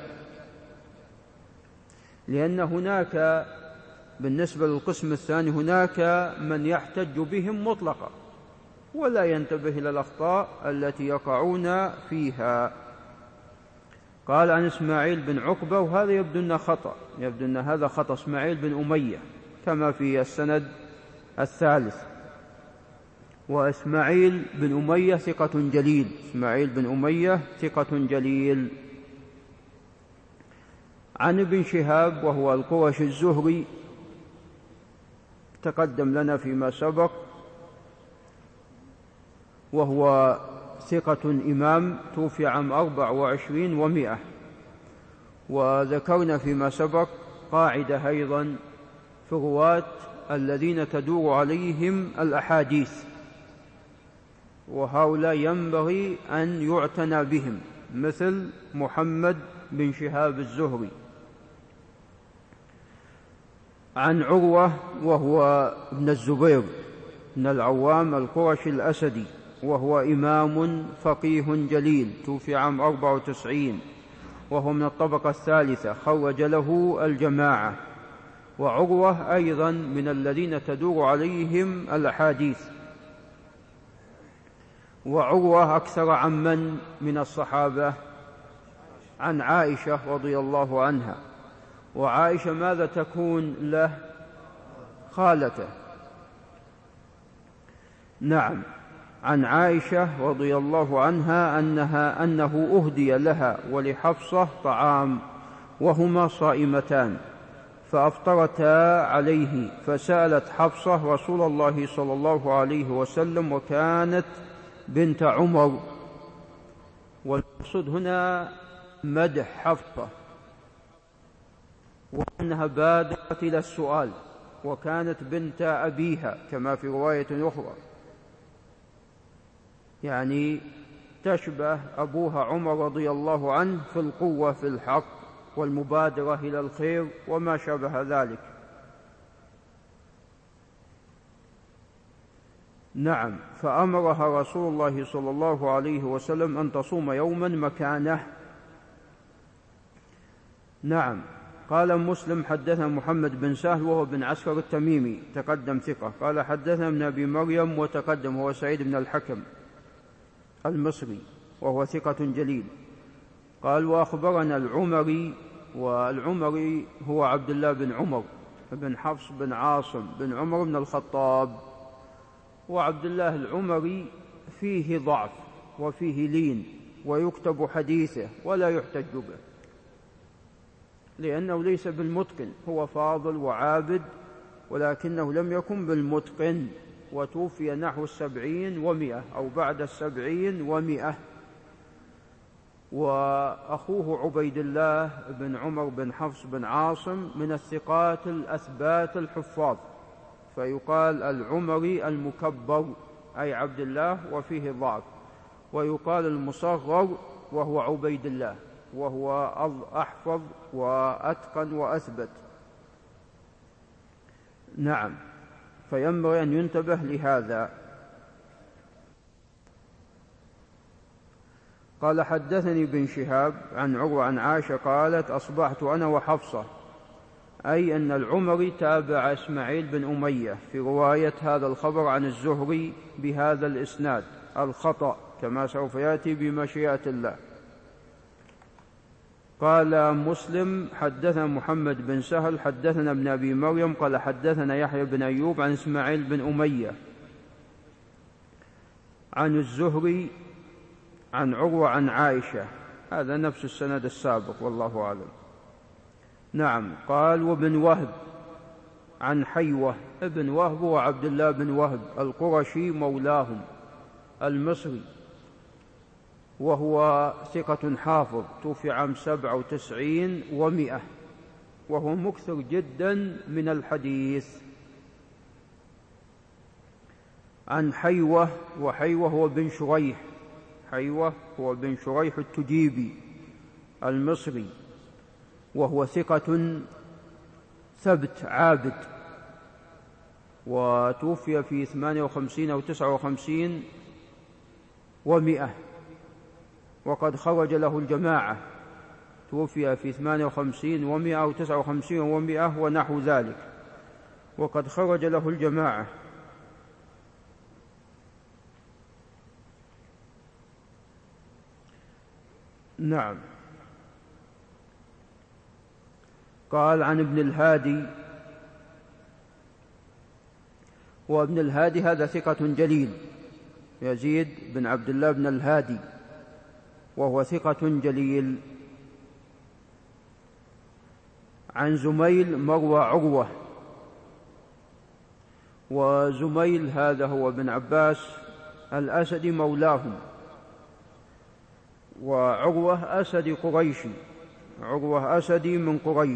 لأن هناك بالنسبة للقسم الثاني هناك من يحتج بهم مطلقا ولا ينتبه إلى الأخطاء التي يقعون فيها. قال عن إسماعيل بن عقبة، وهذا يبدو أنه خطأ، يبدو أن هذا خطأ، إسماعيل بن أمية كما في السند الثالث. وإسماعيل بن أمية ثقة جليل، إسماعيل بن أمية ثقة جليل. عن ابن شهاب وهو القرشي الزهري تقدم لنا فيما سبق، وهو ثقة إمام، توفي عام أربع وعشرين ومائة. وذكرنا فيما سبق قاعدة أيضا في الرواة الذين تدور عليهم الأحاديث، وهؤلاء ينبغي أن يعتنى بهم، مثل محمد بن شهاب الزهري. عن عروة وهو ابن الزبير بن العوام القرشي الأسدي، وهو إمام فقيه جليل، توفي عام أربع وتسعين، وهو من الطبقة الثالثة، خرج له الجماعة. وعروة أيضا من الذين تدور عليهم الأحاديث. وعروة أكثر عن من من الصحابة؟ عن عائشة رضي الله عنها. وعائشة ماذا تكون له؟ خالته. نعم، عن عائشة رضي الله عنها أنها أنه أهدي لها ولحفصة طعام وهما صائمتان، فأفطرتا عليه، فسألت حفصة رسول الله صلى الله عليه وسلم، وكانت بنت عمر. والمقصود هنا مدح حفصة، وأنها بادرت إلى السؤال، وكانت بنت أبيها كما في رواية أخرى، يعني تشبه أبوها عمر رضي الله عنه في القوة في الحق والمبادرة إلى الخير وما شابه ذلك. نعم، فأمرها رسول الله صلى الله عليه وسلم أن تصوم يوما مكانه. نعم. قال مسلم حدثنا محمد بن سهل وهو بن عسكر التميمي تقدم ثقة. قال حدثنا ابن أبي مريم وتقدم هو سعيد بن الحكم المصري وهو ثقة جليل. قال وأخبرنا العمري، والعمري هو عبد الله بن عمر بن حفص بن عاصم بن عمر بن الخطاب. وعبد الله العمري فيه ضعف وفيه لين، ويكتب حديثه ولا يحتج به، لأنه ليس بالمتقن، هو فاضل وعابد ولكنه لم يكن بالمتقن، وتوفي نحو السبعين ومئة أو بعد السبعين ومئة. وأخوه عبيد الله بن عمر بن حفص بن عاصم من الثقات الأثبات الحفاظ، فيقال العمري المكبر أي عبد الله وفيه ضعف، ويقال المصغر وهو عبيد الله وهو أحفظ وأتقن وأثبت. نعم، فينبغي أن ينتبه لهذا. قال حدثني بن شهاب عن عروة عن عائشة قالت أصبحت أنا وحفصة، أي أن العمري تابع إسماعيل بن أمية في رواية هذا الخبر عن الزهري بهذا الإسناد الخطأ كما سوف يأتي بمشيئة الله. قال مسلم حدثنا محمد بن سهل حدثنا ابن أبي مريم قال حدثنا يحيى بن أيوب عن إسماعيل بن أمية عن الزهري عن عروة عن عائشة، هذا نفس السند السابق والله أعلم. نعم. قال وابن وهب عن حيوة ابن وهب وعبد الله بن وهب القرشي مولاهم المصري، وهو ثقة حافظ، توفي عام سبعة وتسعين ومئة، وهو مكثر جدا من الحديث. عن حيوة، وحيوة هو بن شريح، حيوة هو بن شريح التجيبي المصري، وهو ثقة ثبت عابد، وتوفي في ثمانية وخمسين أو تسعة وخمسين ومئة، وقد خرج له الجماعة، توفي في ثمانية وخمسين ومئة أو تسعة وخمسين ومئة ونحو ذلك، وقد خرج له الجماعة. نعم. قال عن ابن الهادي، وابن الهادي هذا ثقة جليل، يزيد بن عبد الله بن الهادي، وهو ثقة جليل. عن زميل مروى عروة، وزميل هذا هو بن عباس الأسدي مولاهم، وعروة أسدي قريشي، عروة أسدي من قريش،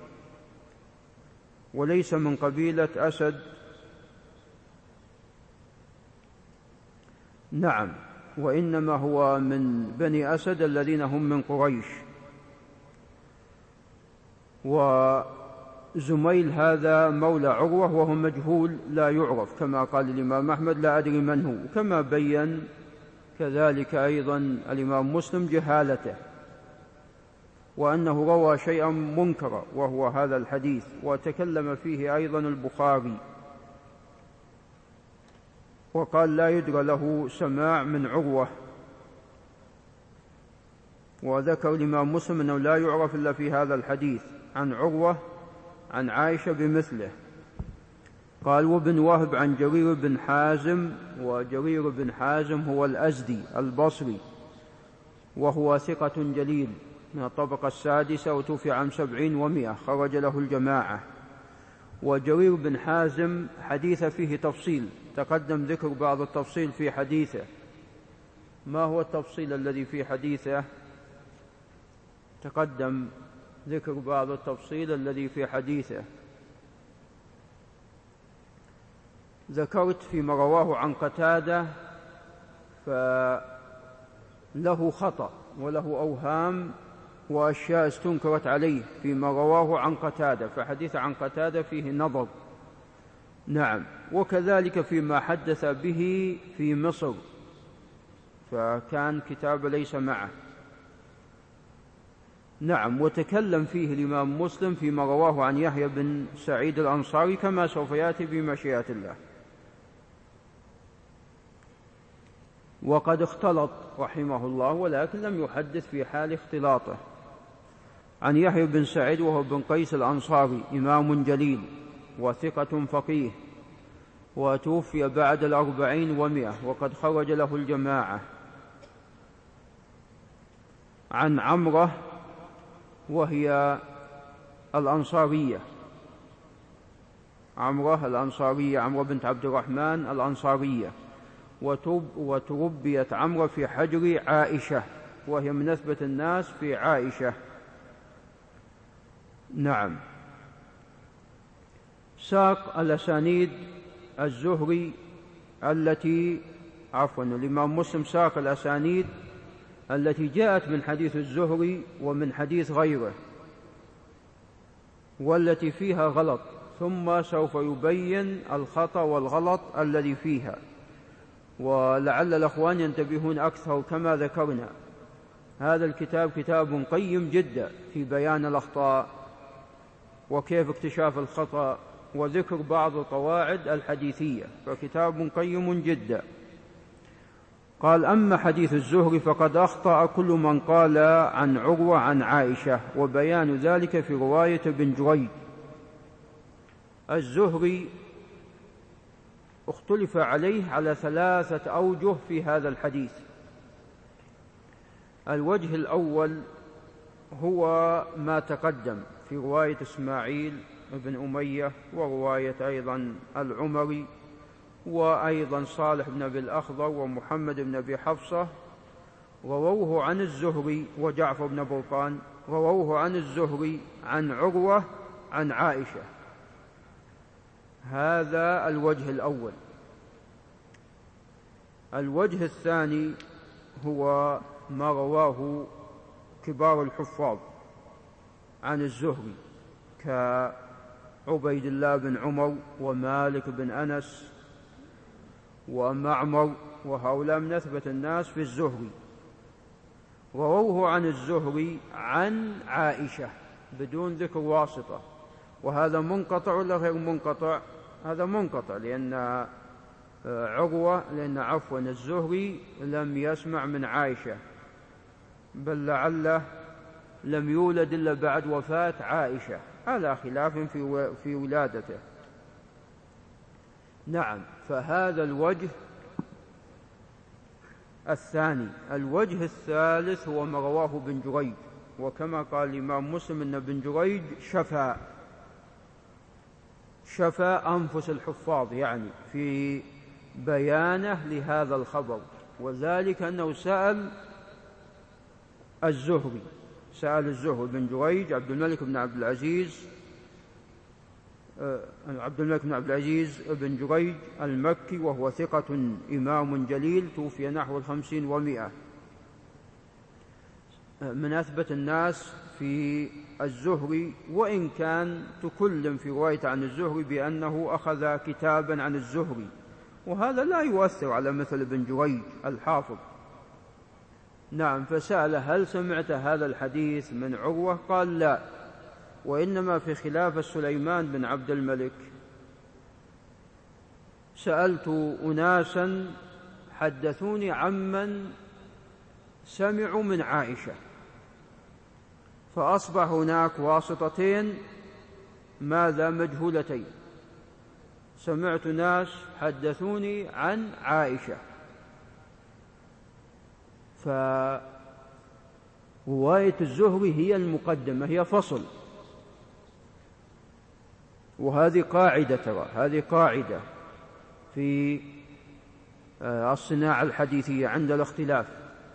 وليس من قبيلة أسد. نعم، وإنما هو من بني أسد الذين هم من قريش. وزميل هذا مولى عروة وهو مجهول لا يعرف، كما قال الإمام أحمد لا أدري من هو، كما بين كذلك أيضا الإمام مسلم جهالته، وأنه روى شيئا منكرا وهو هذا الحديث، وتكلم فيه أيضا البخاري وقال لا يدرى له سماع من عروة، وذكر الإمام مسلم أنه لا يعرف إلا في هذا الحديث عن عروة عن عائشة بمثله. قال وابن وهب عن جرير بن حازم، وجرير بن حازم هو الأزدي البصري، وهو ثقة جليل من الطبقة السادسة، وتوفي عام سبعين ومئة، خرج له الجماعة. وجرير بن حازم حديث فيه تفصيل، تقدم ذكر بعض التفصيل في حديثه. ما هو التفصيل الذي في حديثه؟ تقدم ذكر بعض التفصيل الذي في حديثه. ذكرت فيما رواه عن قتادة فله خطأ وله أوهام وأشياء استنكرت عليه فيما رواه عن قتادة، فحديث عن قتادة فيه نظر. نعم. وكذلك فيما حدث به في مصر، فكان كتاب ليس معه. نعم. وتكلم فيه الإمام مسلم فيما رواه عن يحيى بن سعيد الأنصاري كما سوف يأتي بمشيئة الله. وقد اختلط رحمه الله، ولكن لم يحدث في حال اختلاطه. عن يحيى بن سعيد وهو بن قيس الأنصاري، إمام جليل وثقة فقيه، وتوفي بعد الأربعين ومئة، وقد خرج له الجماعة. عن عمرة وهي الأنصارية، عمرة الأنصارية، عمرة بنت عبد الرحمن الأنصارية، وتربيت عمرة في حجر عائشة وهي من أثبت الناس في عائشة. نعم. ساق الأسانيد الزهري التي عفوا الإمام مسلم ساق الأسانيد التي جاءت من حديث الزهري ومن حديث غيره والتي فيها غلط، ثم سوف يبين الخطأ والغلط الذي فيها، ولعل الأخوان ينتبهون أكثر. كما ذكرنا هذا الكتاب كتاب قيم جدا في بيان الأخطاء وكيف اكتشاف الخطأ وذكر بعض القواعد الحديثية، فكتاب قيم جدا. قال: أما حديث الزهري فقد أخطأ كل من قال عن عروة عن عائشة، وبيان ذلك في رواية ابن جريج. الزهري اختلف عليه على ثلاثة أوجه في هذا الحديث. الوجه الأول هو ما تقدم في رواية إسماعيل بن أمية، ورواية أيضا العمري، وأيضا صالح بن أبي الأخضر ومحمد بن أبي حفصة، رووه عن الزهري، وجعفر بن برقان رووه عن الزهري عن عروة عن عائشة. هذا الوجه الأول. الوجه الثاني هو ما رواه كبار الحفاظ عن الزهري كعبيد الله بن عمر ومالك بن أنس ومعمر، وهؤلاء من أثبت الناس في الزهري، رووه عن الزهري عن عائشة بدون ذكر واسطة. وهذا منقطع ولا غير منقطع؟ هذا منقطع، لأن عروة لأن عفوا الزهري لم يسمع من عائشة، بل لعله لم يولد إلا بعد وفاة عائشة، على خلاف في في ولادته. نعم. فهذا الوجه الثاني. الوجه الثالث هو ما رواه ابن جريج، وكما قال الإمام مسلم أن ابن جريج شفى شفى أنفس الحفاظ، يعني في بيانه لهذا الخبر، وذلك أنه سأل الزهري سأل الزهري بن جريج عبد الملك بن عبد العزيز عبد الملك بن عبد العزيز بن جريج المكي، وهو ثقة إمام جليل، توفي نحو الخمسين ومئة، من أثبت الناس في الزهري، وإن كان تكلم في رواية عن الزهري بأنه أخذ كتابا عن الزهري، وهذا لا يؤثر على مثل ابن جريج الحافظ. نعم. فسأل: هل سمعت هذا الحديث من عروة؟ قال: لا، وإنما في خلافة سليمان بن عبد الملك سألت أناسا حدثوني عمن سمعوا من عائشة، فأصبح هناك واسطتين ماذا مجهولتين. سمعت ناس حدثوني عن عائشة، فرواية الزهري هي المقدمة، هي فصل، وهذه قاعدة ترى هذه قاعدة في الصناعة الحديثية عند الاختلاف.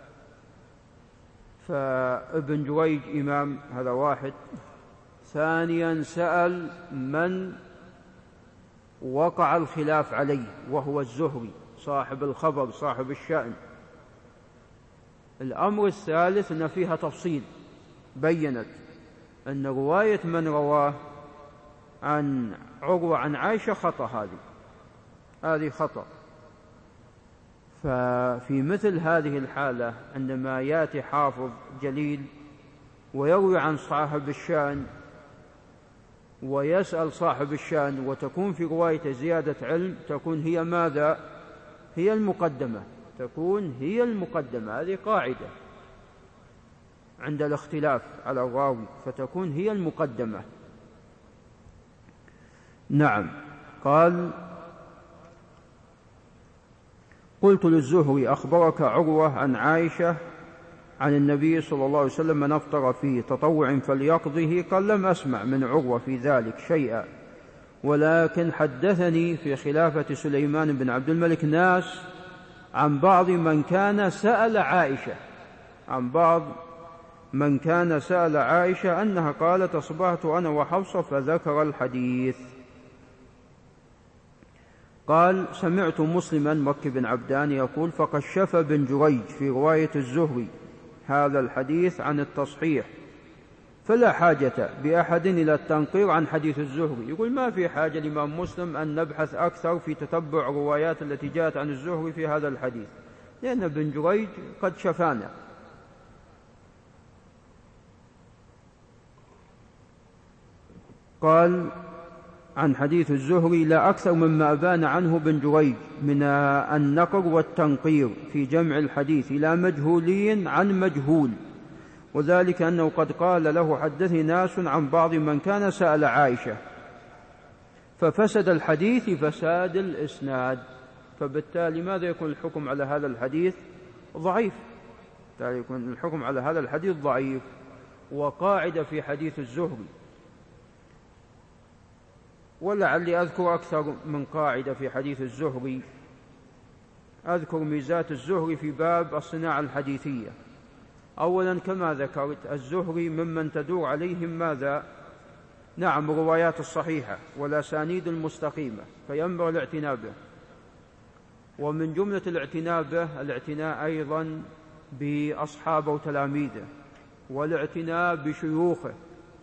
فابن جريج إمام، هذا واحد. ثانيا سأل من وقع الخلاف عليه، وهو الزهري صاحب الخبر صاحب الشأن. الأمر الثالث أن فيها تفصيل، بيّنت أن رواية من رواه عن عروة عن عائشة خطأ، هذه هذه خطأ. ففي مثل هذه الحالة عندما يأتي حافظ جليل ويروي عن صاحب الشأن ويسأل صاحب الشأن وتكون في رواية زيادة علم، تكون هي ماذا؟ هي المقدمة، تكون هي المقدمة. هذه قاعدة عند الاختلاف على الراوي، فتكون هي المقدمة. نعم. قال: قلت للزهري: أخبرك عروة عن عائشة عن النبي صلى الله عليه وسلم من أفطر في تطوع فليقضه؟ قال: لم أسمع من عروة في ذلك شيئا، ولكن حدثني في خلافة سليمان بن عبد الملك ناس عن بعض من كان سأل عائشة عن بعض من كان سأل عائشة أنها قالت أصبحت أنا وحفصة فذكر الحديث. قال سمعت مسلما مكي بن عبدان يقول فكشف بن جريج في رواية الزهري هذا الحديث عن التصحيح، فلا حاجة بأحد إلى التنقير عن حديث الزهري. يقول ما في حاجة الإمام مسلم أن نبحث أكثر في تتبع الروايات التي جاءت عن الزهري في هذا الحديث، لأن بن جريج قد شفانا. قال عن حديث الزهري لا أكثر مما أبان عنه بن جريج من النقر والتنقير في جمع الحديث إلى مجهولين عن مجهول، وذلك أنه قد قال له حدثني ناس عن بعض من كان سأل عائشة، ففسد الحديث فساد الإسناد، فبالتالي ماذا يكون الحكم على هذا الحديث؟ ضعيف. بالتالي يكون الحكم على هذا الحديث ضعيف. وقاعدة في حديث الزهري، ولعلي أذكر أكثر من قاعدة في حديث الزهري، أذكر ميزات الزهري في باب الصناعة الحديثية. أولا كما ذكرت الزهري ممن تدور عليهم ماذا؟ نعم الروايات الصحيحة والأسانيد المستقيمة، فينبغي الاعتناء به. ومن جملة الاعتناء به الاعتناء أيضا بأصحابه وتلاميذه، والاعتناء بشيوخه.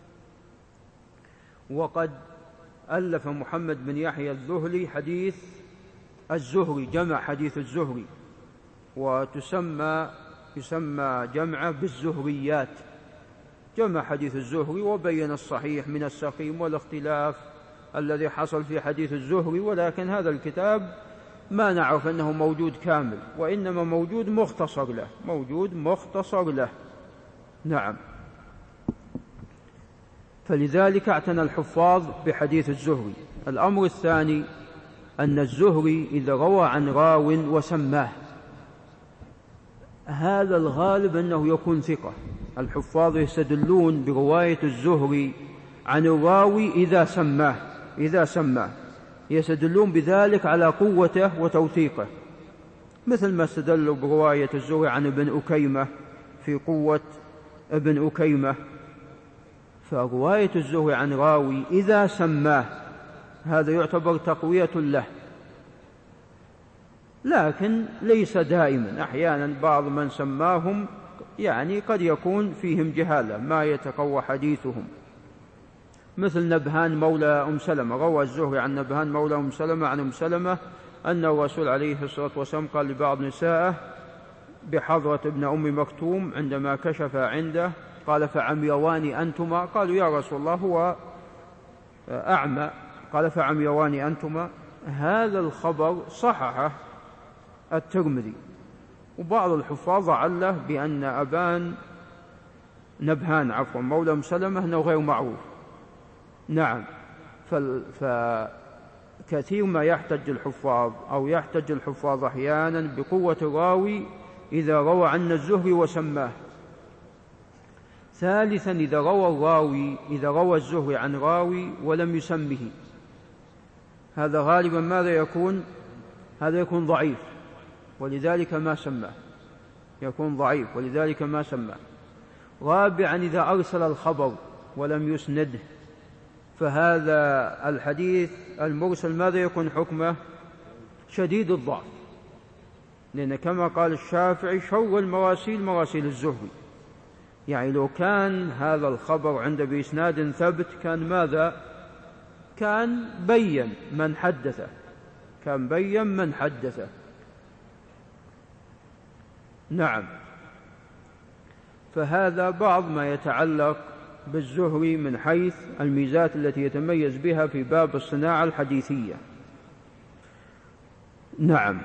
وقد ألف محمد بن يحيى الذهلي حديث الزهري، جمع حديث الزهري، وتسمى يسمى جمعه بالزهريات. جمع حديث الزهري وبين الصحيح من السقيم والاختلاف الذي حصل في حديث الزهري، ولكن هذا الكتاب ما نعرف أنه موجود كامل، وإنما موجود مختصر له، موجود مختصر له. نعم. فلذلك اعتنى الحفاظ بحديث الزهري. الأمر الثاني أن الزهري إذا روى عن راو وسماه، هذا الغالب أنه يكون ثقة. الحفاظ يستدلون برواية الزهري عن الراوي إذا سماه إذا سماه يستدلون بذلك على قوته وتوثيقه، مثل ما استدلوا برواية الزهري عن ابن أكيمة في قوة ابن أكيمة. فرواية الزهري عن راوي إذا سماه هذا يعتبر تقوية له، لكن ليس دائما. أحيانا بعض من سماهم يعني قد يكون فيهم جهالة ما يتقوى حديثهم، مثل نبهان مولى أم سلمة. روى الزهري عن نبهان مولى أم سلمة عن أم سلمة أن الرسول عليه الصلاة والسلام قال لبعض نسائه بحضرة ابن أم مكتوم عندما كشف عنده، قال فعميوان أنتما؟ قالوا يا رسول الله هو أعمى. قال فعميوان أنتما. هذا الخبر صححه الترمذي، وبعض الحفاظ عله بأن أبان نبهان عفوا مولى أم سلمة أنه غير معروف. نعم. فكثير ما يحتج الحفاظ أو يحتج الحفاظ أحيانا بقوة الراوي إذا روى عن الزهري وسماه. ثالثا إذا روى الراوي إذا روى الزهري عن راوي ولم يسمه، هذا غالبا ماذا يكون؟ هذا يكون ضعيف ولذلك ما سماه، يكون ضعيف ولذلك ما سماه. رابعا إذا أرسل الخبر ولم يسنده، فهذا الحديث المرسل ماذا يكون حكمه؟ شديد الضعف، لأن كما قال الشافعي شر المراسيل مراسيل الزهري. يعني لو كان هذا الخبر عند بإسناد ثبت كان ماذا؟ كان بين من حدثه، كان بين من حدثه. نعم. فهذا بعض ما يتعلق بالزهري من حيث الميزات التي يتميز بها في باب الصناعة الحديثية. نعم.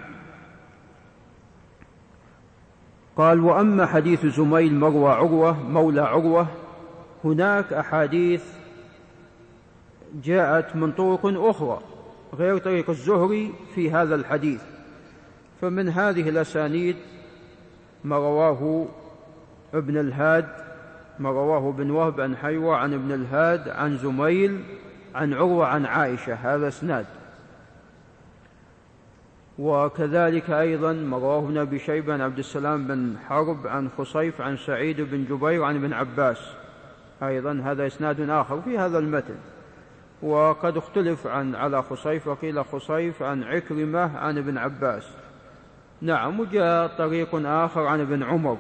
قال وأما حديث زميل مروى عروة مولى عروة، هناك أحاديث جاءت من طرق أخرى غير طريق الزهري في هذا الحديث، فمن هذه الأسانيد ما رواه ابن الهاد ما رواه ابن وهب عن حيوة عن ابن الهاد عن زميل عن عروة عن عائشة، هذا اسناد. وكذلك أيضا ما رواه ابن أبي شيبة عن عبد السلام بن حرب عن خصيف عن سعيد بن جبير عن ابن عباس، أيضا هذا إسناد آخر في هذا المتن. وقد اختلف عن على خصيف، وقيل خصيف عن عكرمة عن ابن عباس. نعم. وجاء طريق آخر عن ابن عمر.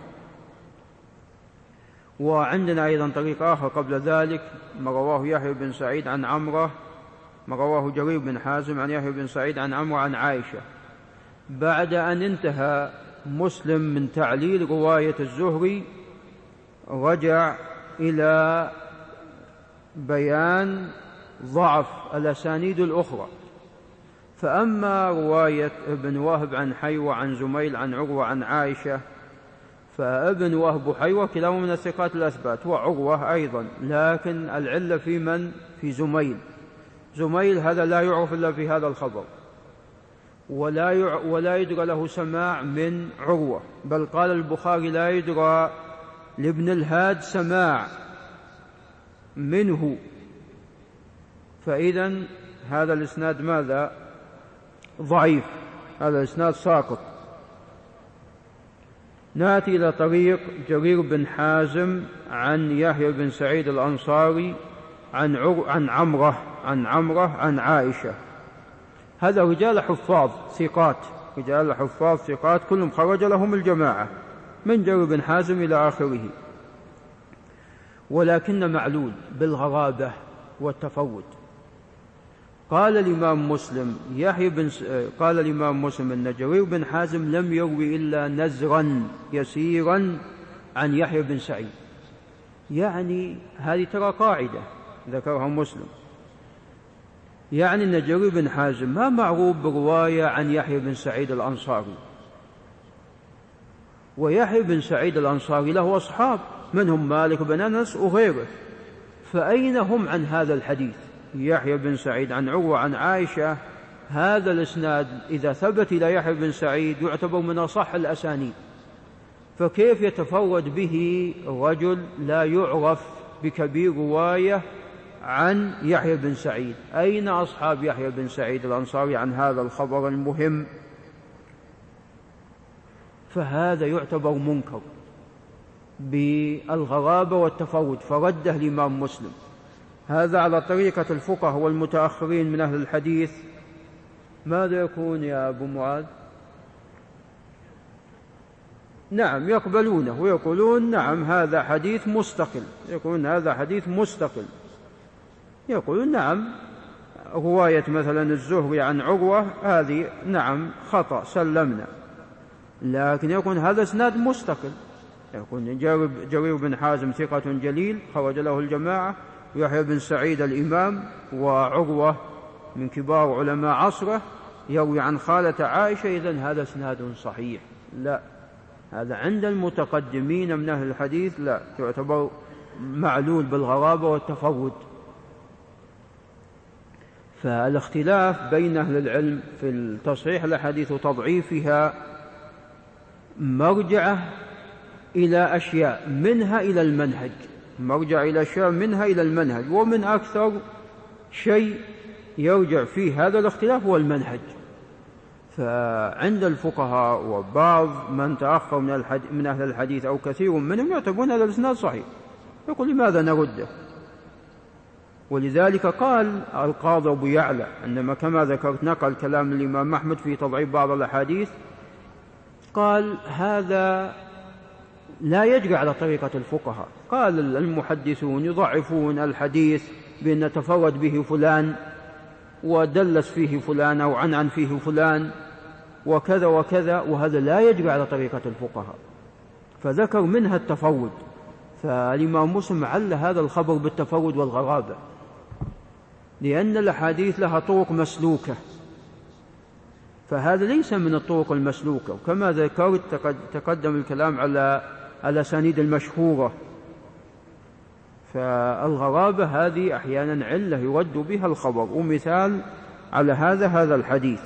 وعندنا أيضا طريق آخر قبل ذلك ما رواه يحيى بن سعيد عن عمره، ما رواه جرير بن حازم عن يحيى بن سعيد عن عمرو عن عائشة، بعد أن انتهى مسلم من تعليل رواية الزهري رجع إلى بيان ضعف الأسانيد الأخرى. فأما رواية ابن وهب عن حيوة عن زميل عن عروة عن عائشة، فابن وهب وحيوة كلاهما من الثقات الأثبات، وعروة أيضا، لكن العلة في من؟ في زميل. زميل هذا لا يعرف إلا في هذا الخبر، ولا يع... ولا يدرى له سماع من عروة، بل قال البخاري لا يدرى لابن الهاد سماع منه. فإذن هذا الإسناد ماذا؟ ضعيف، هذا الإسناد ساقط. نأتي إلى طريق جرير بن حازم عن يحيى بن سعيد الأنصاري عن عر... عن عمره عن عمره عن عائشة. هذا رجال حفاظ ثقات، رجال حفاظ ثقات كلهم خرج لهم الجماعة من جرير بن حازم إلى آخره، ولكن معلول بالغرابة والتفوت. قال الإمام مسلم يحيى بن س... قال الإمام مسلم أن جرير بن حازم لم يروي إلا نزرا يسيرا عن يحيى بن سعيد. يعني هذه ترى قاعدة ذكرها مسلم، يعني أن جرير بن حازم ما معروف برواية عن يحيى بن سعيد الأنصاري، ويحيى بن سعيد الأنصاري له أصحاب منهم مالك بن أنس وغيره، فأين هم عن هذا الحديث؟ يحيى بن سعيد عن عروة عن عائشة، هذا الإسناد إذا ثبت إلى يحيى بن سعيد يعتبر من أصح الأسانيد، فكيف يتفرد به رجل لا يعرف بكبير رواية عن يحيى بن سعيد؟ أين أصحاب يحيى بن سعيد الأنصاري عن هذا الخبر المهم؟ فهذا يعتبر منكر بالغرابة والتفرد، فرده الإمام مسلم. هذا على طريقة الفقهاء والمتأخرين من أهل الحديث. ماذا يكون يا أبو معاذ؟ نعم، يقبلونه ويقولون نعم هذا حديث مستقل، يقولون هذا حديث مستقل، يقولون نعم رواية مثلا الزهري عن عروة هذه نعم خطأ سلمنا، لكن يكون هذا اسناد مستقل، يكون جرير بن حازم ثقة جليل خرج له الجماعة، ويحيى بن سعيد الإمام، وعروة من كبار علماء عصره يروي عن خالة عائشة، إذن هذا اسناد صحيح. لا، هذا عند المتقدمين من أهل الحديث لا، يعتبر معلول بالغرابة والتفرد. فالاختلاف بين أهل العلم في التصحيح الأحاديث وتضعيفها مرجعه إلى أشياء منها إلى المنهج، مرجع إلى أشياء منها إلى المنهج، ومن أكثر شيء يرجع فيه هذا الاختلاف هو المنهج. فعند الفقهاء وبعض من تأخر من, من أهل الحديث أو كثير منهم يعتبرون هذا الإسناد صحيح، يقول لماذا نرده؟ ولذلك قال القاضي أبو يعلى عندما كما ذكرت نقل كلام الإمام أحمد في تضعيف بعض الأحاديث، قال هذا لا يجري على طريقة الفقهاء، قال المحدثون يضعفون الحديث بأن تفرد به فلان ودلس فيه فلان أو عنعن فيه فلان وكذا وكذا، وهذا لا يجري على طريقة الفقهاء، فذكر منها التفرد. فالإمام مسلم عل هذا الخبر بالتفرد والغرابة، لأن الأحاديث لها طرق مسلوكة، فهذا ليس من الطرق المسلوكة. وكما ذكرت تقدم الكلام على الأسانيد المشهورة، فالغرابة هذه أحيانا علة يرد بها الخبر، ومثال على هذا هذا الحديث.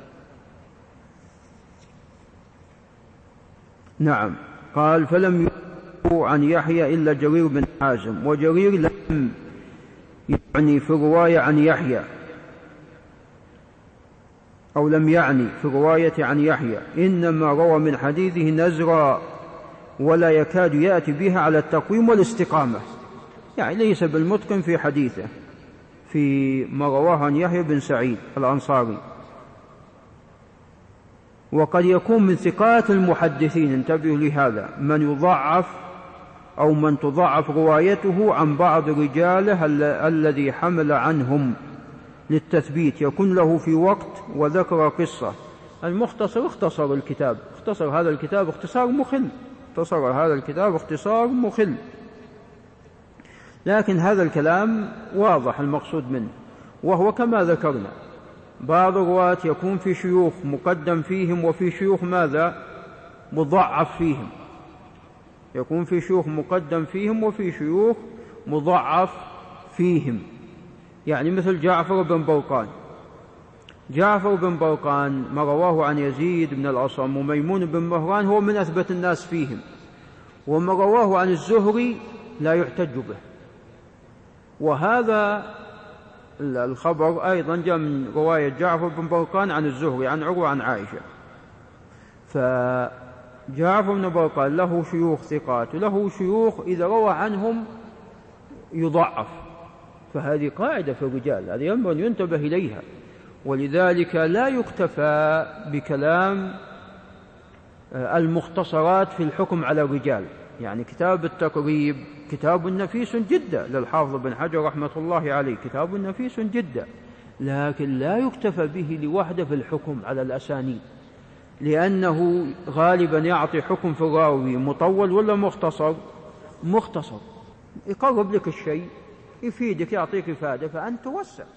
نعم. قال فلم يروى عن يحيى إلا جرير بن حازم، وجرير لم يعني في الرواية عن يحيى أو لم يعني في الرواية عن يحيى، إنما روى من حديثه نزرا ولا يكاد يأتي بها على التقويم والاستقامة، يعني ليس بالمتقن في حديثه في ما رواه عن يحيى بن سعيد الأنصاري. وقد يكون من ثقات المحدثين، انتبهوا لهذا، من يضعف أو من تضعف روايته عن بعض رجاله الذي حمل عنهم للتثبيت، يكون له في وقت وذكر قصة. المختصر اختصر الكتاب، اختصر هذا الكتاب اختصار مخل، اختصر هذا الكتاب اختصار مخل، لكن هذا الكلام واضح المقصود منه، وهو كما ذكرنا بعض الرواة يكون في شيوخ مقدم فيهم وفي شيوخ ماذا مضعف فيهم، يكون في شيوخ مقدم فيهم وفي شيوخ مضعف فيهم، يعني مثل جعفر بن برقان. جعفر بن برقان ما رواه عن يزيد بن الأصم وميمون بن مهران هو من أثبت الناس فيهم، وما رواه عن الزهري لا يحتج به. وهذا الخبر أيضا جاء من رواية جعفر بن برقان عن الزهري عن عروة عن عائشة. فجعفر بن برقان له شيوخ ثقات وله شيوخ إذا روى عنهم يضعف، فهذه قاعدة في الرجال، هذه ينبغي أن ينتبه إليها. ولذلك لا يكتفى بكلام المختصرات في الحكم على الرجال، يعني كتاب التقريب كتاب نفيس جدا للحافظ بن حجر رحمة الله عليه، كتاب نفيس جدا، لكن لا يكتفى به لوحده في الحكم على الأسانيد، لأنه غالبا يعطي حكم في الراوي مطول ولا مختصر؟ مختصر، يقرب لك الشيء، يفيدك، يعطيك إفادة، فأنت توسع.